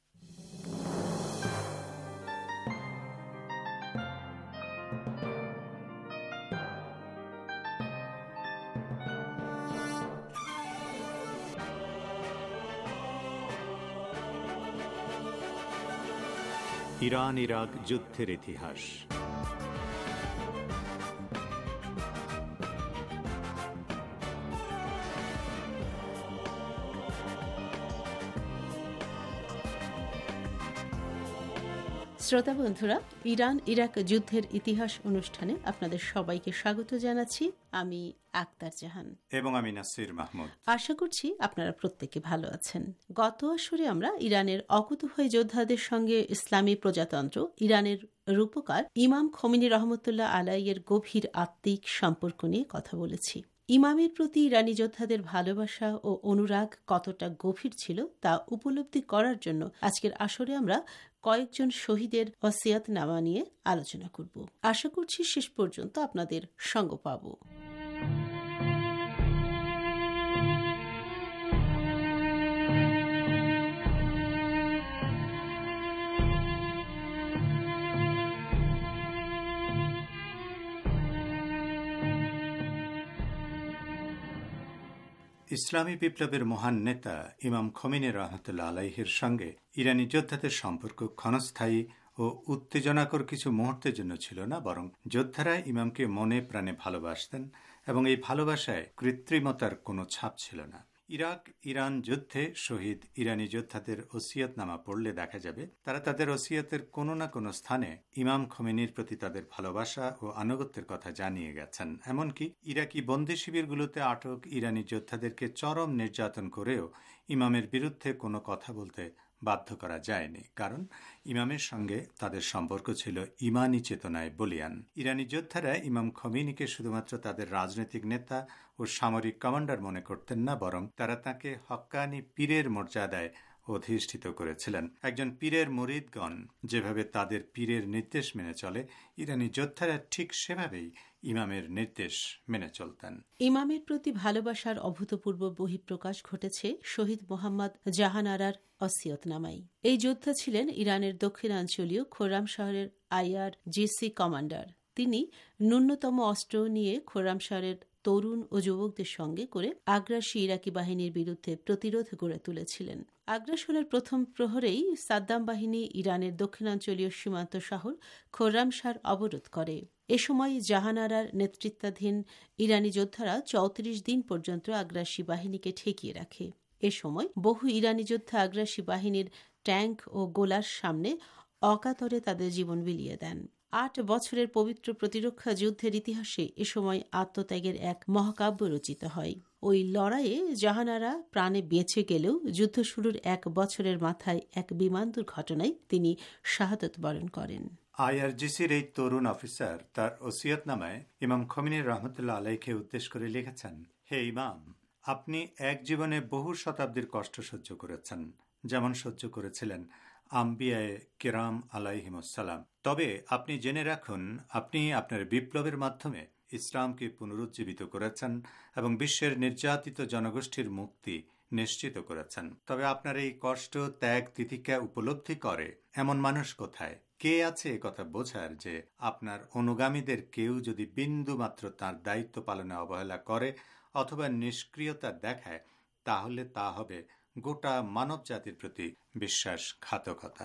ইরান ইরাক যুদ্ধের ইতিহাস।
শ্রোতা বন্ধুরা, ইরান ইরাক যুদ্ধের ইতিহাস অনুষ্ঠানে আপনাদের সবাইকে স্বাগত জানাচ্ছি। আমি আক্তার জাহান
এবং আমি নাসির মাহমুদ।
আশা করছি আপনারা প্রত্যেকে ভালো আছেন। গত আসরে আমরা ইরানের অকুতোভয় যোদ্ধাদের সঙ্গে ইসলামী প্রজাতন্ত্র ইরানের রূপকার ইমাম খোমেনি রহমতুল্লাহ আলাইয়ের গভীর আত্মিক সম্পর্ক নিয়ে কথা বলেছি। ইমামের প্রতি ইরানি যোদ্ধাদের ভালোবাসা ও অনুরাগ কতটা গভীর ছিল তা উপলব্ধি করার জন্য আজকের আসরে আমরা কয়েকজন শহীদের ওসিয়াতনামা নিয়ে আলোচনা করব। আশা করছি শেষ পর্যন্ত আপনাদের সঙ্গ পাব।
ইসলামী বিপ্লবের মহান নেতা ইমাম খোমেনি রহমতুল্লাহ আলাইহির সঙ্গে ইরানি যোদ্ধাদের সম্পর্ক ক্ষণস্থায়ী ও উত্তেজনাকর কিছু মুহূর্তের জন্য ছিল না, বরং যোদ্ধারা ইমামকে মনে প্রাণে ভালোবাসতেন এবং এই ভালোবাসায় কৃত্রিমতার কোনো ছাপ ছিল না। ইরাক ইরান যুদ্ধে শহীদ ইরানি যোদ্ধাদের ওসিয়তনামা পড়লে দেখা যাবে তারা তাদের ওসিয়তের কোনো না কোনো স্থানে ইমাম খোমেনির প্রতি তাদের ভালোবাসা ও আনুগত্যের কথা জানিয়ে গেছেন। এমনকি ইরাকি বন্দি শিবিরগুলোতে আটক ইরানি যোদ্ধাদেরকে চরম নির্যাতন করেও ইমামের বিরুদ্ধে কোনো কথা বলতে বাধ্য করা যায়নি, কারণ ইমামের সঙ্গে তাদের সম্পর্ক ছিল ইমানি চেতনায় বলীয়ান। ইরানি যোদ্ধারা ইমাম খোমেনিকে শুধুমাত্র তাদের রাজনৈতিক নেতা ও সামরিক কমান্ডার মনে করতেন না, বরং তারা তাকে হক্কানি পীরের মর্যাদায় অধিষ্ঠিত করেছিলেন। একজন পীরের মুরিদগণ যেভাবে তাদের পীরের নির্দেশ মেনে চলে, ইরানি যোদ্ধারা ঠিক সেভাবেই ইমামের নির্দেশ মেনে চলতেন।
ইমামের প্রতি ভালোবাসার অভূতপূর্ব বহিঃপ্রকাশ ঘটেছে শহীদ মোহাম্মদ জাহানারার ওসিয়তনামায়। এই যোদ্ধা ছিলেন ইরানের দক্ষিণাঞ্চলীয় খোরাম শহরের আইআর জিসি কমান্ডার। তিনি ন্যূনতম অস্ত্র নিয়ে খোরাম শহরের তরুণ ও যুবকদের সঙ্গে করে আগ্রাসী ইরাকি বাহিনীর বিরুদ্ধে প্রতিরোধ গড়ে তুলেছিলেন। আগ্রাসনের প্রথম প্রহরেই সাদ্দাম বাহিনী ইরানের দক্ষিণাঞ্চলীয় সীমান্ত শহর খোরামশার অবরোধ করে। এ সময় জাহানারার নেতৃত্বাধীন ইরানি যোদ্ধারা চৌত্রিশ দিন পর্যন্ত আগ্রাসী বাহিনীকে ঠেকিয়ে রাখে। এ সময় বহু ইরানি যোদ্ধা আগ্রাসী বাহিনীর ট্যাঙ্ক ও গোলার সামনে অকাতরে তাদের জীবন বিলিয়ে দেন। আট বছরের পবিত্র প্রতিরক্ষা যুদ্ধের ইতিহাসে এ সময় আত্মত্যাগের এক মহাকাব্য রচিত হয়। ওই লড়াইয়ে জাহানারা প্রাণে বেঁচে গেলেও যুদ্ধ শুরুর এক বছরের মাথায় এক বিমান দুর্ঘটনায় তিনি শাহাদত বরণ করেন।
আইআরজিসির এই তরুণ অফিসার তার ওসিয়তনামায় ইমাম খোমেনি রহমতুল্লাহ আলাইকে উদ্দেশ্য করে লিখেছেন, হে ইমাম, আপনি এক জীবনে বহু শতাব্দীর কষ্ট সহ্য করেছেন, যেমন সহ্য করেছিলেন আম্বিয়ায়ে কিরাম আলাইহিমুসসালাম। তবে আপনি জেনে রাখুন, আপনি আপনার বিপ্লবের মাধ্যমে ইসলামকে পুনরুজ্জীবিত করেছেন এবং বিশ্বের নির্যাতিত জনগোষ্ঠীর মুক্তি নিশ্চিত করেছেন। তবে আপনার এই কষ্ট, ত্যাগ, তিতিক্ষা উপলব্ধি করে এমন মানুষ কোথায়? কে আছে কথা বোঝার যে আপনার অনুগামীদের কেউ যদি বিন্দু মাত্র তার দায়িত্ব পালনে অবহেলা করে অথবা নিষ্ক্রিয়তা দেখায়, তাহলে তা হবে গোটা মানব জাতির প্রতি বিশ্বাসঘাতকতা।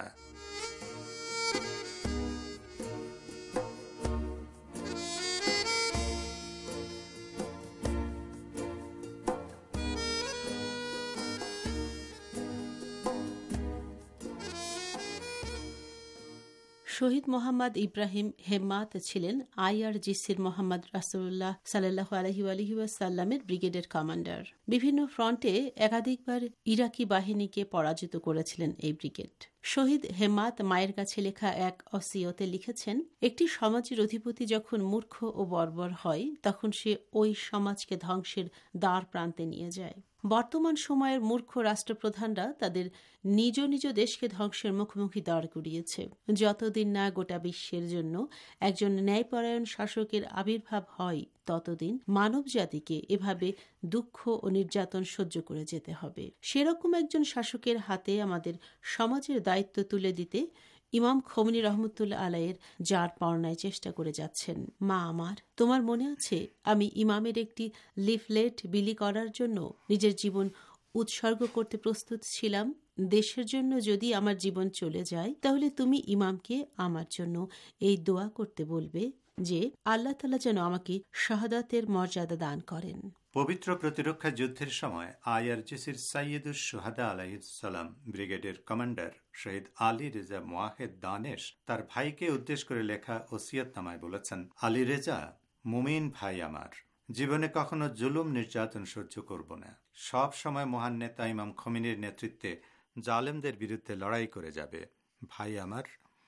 শহীদ মোহাম্মদ ইব্রাহিম হেম্মাত ছিলেন আইআরজিসির মোহাম্মদ রাসূলুল্লাহ সাল্লাল্লাহু আলাইহি আলিহি ওয়াসাল্লামের ব্রিগেডের কমান্ডার। বিভিন্ন ফ্রন্টে একাধিকবার ইরাকি বাহিনীকে পরাজিত করেছিলেন এই ব্রিগেড। শহীদ হেম্মাত মায়ের কাছে লেখা এক ওসিয়তে লিখেছেন, একটি সমাজের অধিপতি যখন মূর্খ ও বর্বর হয়, তখন সে ওই সমাজকে ধ্বংসের দ্বার প্রান্তে নিয়ে যায়। বর্তমান সময়ের মূর্খ রাষ্ট্রপ্রধানরা তাদের নিজ নিজ দেশকে ধ্বংসের মুখোমুখি দাঁড় করিয়েছে। যতদিন না গোটা বিশ্বের জন্য একজন ন্যায়পরায়ণ শাসকের আবির্ভাব হয়, ততদিন মানব জাতিকে এভাবে দুঃখ ও নির্যাতন সহ্য করে যেতে হবে। সেরকম একজন শাসকের হাতে আমাদের সমাজের দায়িত্ব তুলে দিতে ইমাম খোমেনি রহমতুল্লাহ আলাইয়ের যার পাওনায় চেষ্টা করে যাচ্ছেন। মা আমার, তোমার মনে আছে আমি ইমামের একটি লিফলেট বিলি করার জন্য নিজের জীবন উৎসর্গ করতে প্রস্তুত ছিলাম। দেশের জন্য যদি আমার জীবন চলে যায়, তাহলে তুমি ইমামকে আমার জন্য এই দোয়া করতে বলবে যে আল্লাহ তাআলা যেন আমাকে শাহাদাতের মর্যাদা দান করেন।
পবিত্র প্রতিরক্ষা যুদ্ধের সময় আইআরজিসির সাইয়্যিদুশ শুহাদা আলাইহিসসালাম ব্রিগেডের কমান্ডার শহীদ আলী রেজা মোয়াহেদ দানেশ তার ভাইকে উদ্দেশ্য করে লেখা ওসিয়তনামায় বলেছেন, আলী রেজা, মুমিন ভাই আমার, জীবনে কখনো জুলুম নির্যাতন সহ্য করব না। সব সময় মহান নেতা ইমাম খোমেনির নেতৃত্বে জালেমদের বিরুদ্ধে লড়াই করে যাবে। ভাই আমার,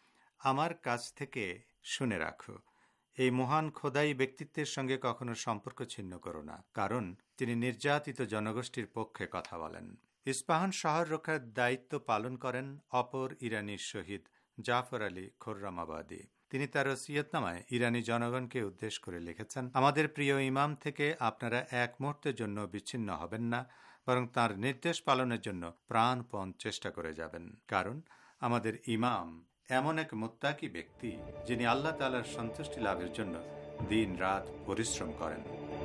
আমার কাছ থেকে শুনে রাখো, এই মহান খোদাই ব্যক্তিত্বের সঙ্গে কখনো সম্পর্ক ছিন্ন করো না, কারণ তিনি নির্যাতিত জনগোষ্ঠীর পক্ষে কথা বলেন। ইস্পাহান শহর রক্ষার দায়িত্ব পালন করেন অপর ইরানি শহীদ জাফর আলী খোর্রামাবাদী। তিনি তার ওসিয়তনামায় ইরানি জনগণকে উদ্দেশ্য করে লিখেছেন, আমাদের প্রিয় ইমাম থেকে আপনারা এক মুহূর্তের জন্য বিচ্ছিন্ন হবেন না, বরং তার নির্দেশ পালনের জন্য প্রাণপণ চেষ্টা করে যাবেন, কারণ আমাদের ইমাম এমন এক মুত্তাকি ব্যক্তি যিনি আল্লাহ তাআলার সন্তুষ্টি লাভের জন্য দিন রাত পরিশ্রম করেন।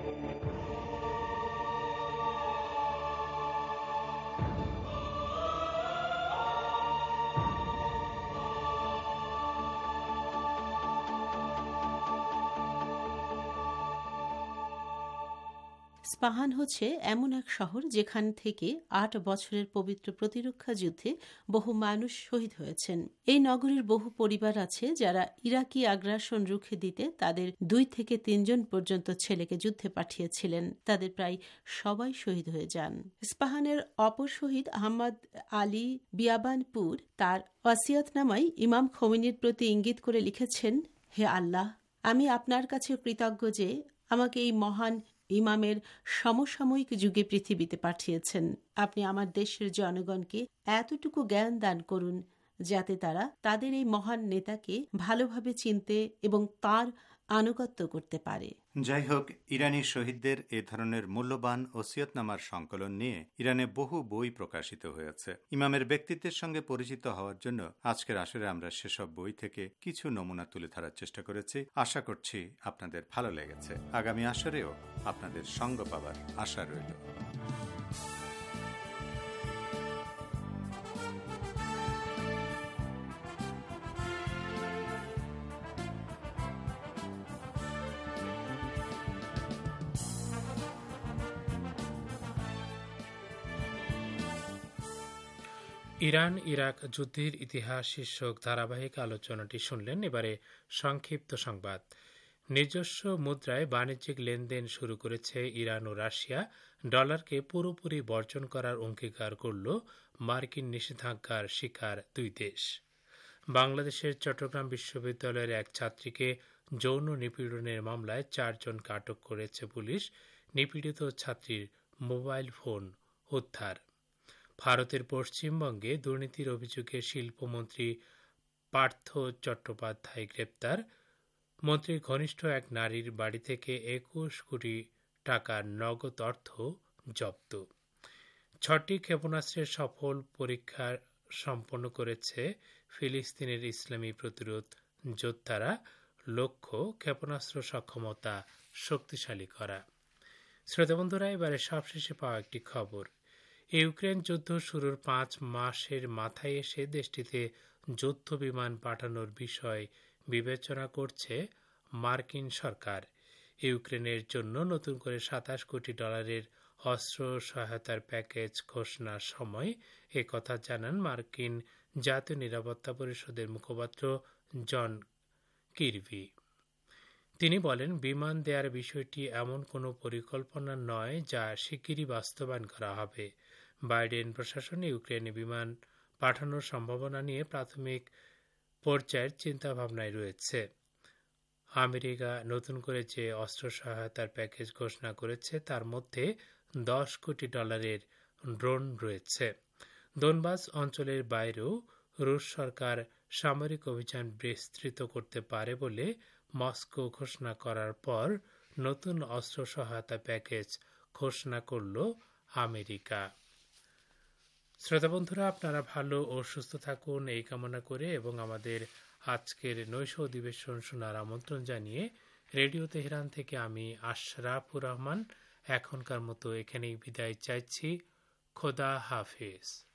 স্পাহান হচ্ছে এমন এক শহর যেখান থেকে আট বছরের পবিত্র প্রতিরক্ষা যুদ্ধে বহু মানুষ শহীদ হয়েছেন। এই নগরীর বহু পরিবার আছে যারা ইরাকি আগ্রাসন রুখে দিতে তাদের দুই থেকে তিনজন পর্যন্ত ছেলেকে যুদ্ধে পাঠিয়েছিলেন। তাদের প্রায় সবাই শহীদ হয়ে যান। স্পাহানের অপর শহীদ আহমদ আলী বিয়াবানপুর তার ওসিয়তনামায় ইমাম খোমেনির প্রতি ইঙ্গিত করে লিখেছেন, হে আল্লাহ, আমি আপনার কাছে কৃতজ্ঞ যে আমাকে এই মহান ইমামের সমসাময়িক যুগে পৃথিবীতে পাঠিয়েছেন। আপনি আমার দেশের জনগণকে এতটুকু জ্ঞান দান করুন যাতে তারা তাদের এই মহান নেতাকে ভালোভাবে চিনতে এবং তার আনুগত্য করতে পারে।
যাই হোক, ইরানি শহীদদের এ ধরনের মূল্যবান ওসিয়তনামার সংকলন নিয়ে ইরানে বহু বই প্রকাশিত হয়েছে। ইমামের ব্যক্তিত্বের সঙ্গে পরিচিত হওয়ার জন্য আজকের আসরে আমরা সেসব বই থেকে কিছু নমুনা তুলে ধরার চেষ্টা করেছি। আশা করছি আপনাদের ভালো লেগেছে। আগামী আসরেও আপনাদের সঙ্গ পাবার আশা রইল।
ইরান ইরাক যুদ্ধের ইতিহাস শীর্ষক ধারাবাহিক আলোচনাটি শুনলেন। এবারে সংক্ষিপ্ত সংবাদ। নিজস্ব মুদ্রায় বাণিজ্যিক লেনদেন শুরু করেছে ইরান ও রাশিয়া। ডলারকে পুরোপুরি বর্জন করার অঙ্গীকার করল মার্কিন নিষেধাজ্ঞার শিকার দুই দেশ। বাংলাদেশের চট্টগ্রাম বিশ্ববিদ্যালয়ের এক ছাত্রীকে যৌন নিপীড়নের মামলায় চারজনকে আটক করেছে পুলিশ। নিপীড়িত ছাত্রীর মোবাইল ফোন উদ্ধার। ভারতের পশ্চিমবঙ্গে দুর্নীতির অভিযোগে শিল্পমন্ত্রী পার্থ চট্টোপাধ্যায় গ্রেপ্তার। মন্ত্রীর ঘনিষ্ঠ এক নারীর বাড়ি থেকে একুশ কোটি টাকার নগদ অর্থ জব্দ। ছটি ক্ষেপণাস্ত্রের সফল পরীক্ষা সম্পন্ন করেছে ফিলিস্তিনের ইসলামী প্রতিরোধ যোদ্ধারা। লক্ষ্য ক্ষেপণাস্ত্র সক্ষমতা শক্তিশালী করা। শ্রোতাবন্ধুরা, এবারে সবশেষে পাওয়া একটি খবর। ইউক্রেন যুদ্ধ শুরুর পাঁচ মাসের মাথায় এসে দেশটিতে যুদ্ধ বিমান পাঠানোর বিষয় বিবেচনা করছে মার্কিন সরকার। ইউক্রেনের জন্য নতুন করে সাতাশ কোটি ডলারের অস্ত্র সহায়তার প্যাকেজ ঘোষণার সময় এ কথা জানান মার্কিন জাতীয় নিরাপত্তা পরিষদের মুখপাত্র জন কির্বি। তিনি বলেন, বিমান দেয়ার বিষয়টি এমন কোনো পরিকল্পনা নয় যা শিগগিরই বাস্তবায়ন করা হবে। বাইডেন প্রশাসন ইউক্রেনে বিমান পাঠানোর সম্ভাবনা নিয়ে প্রাথমিক পর্যায়ের চিন্তাভাবনায় রয়েছে। আমেরিকা নতুন করে যে অস্ত্র সহায়তার প্যাকেজ ঘোষণা করেছে তার মধ্যে দশ কোটি ডলারের ড্রোন রয়েছে। দোনবাস অঞ্চলের বাইরেও রুশ সরকার সামরিক অভিযান বিস্তৃত করতে পারে বলে মস্কো ঘোষণা করার পর নতুন অস্ত্র সহায়তা প্যাকেজ ঘোষণা করল আমেরিকা। শ্রোতাবন্ধুরা, আপনারা ভালো ও সুস্থ থাকুন এই কামনা করে এবং আমাদের আজকের নৈশ অধিবেশন শোনার আমন্ত্রণ জানিয়ে রেডিও তেহরান থেকে আমি আশরাফুর রহমান এখনকার মতো এখানেই বিদায় চাইছি। খোদা হাফেজ।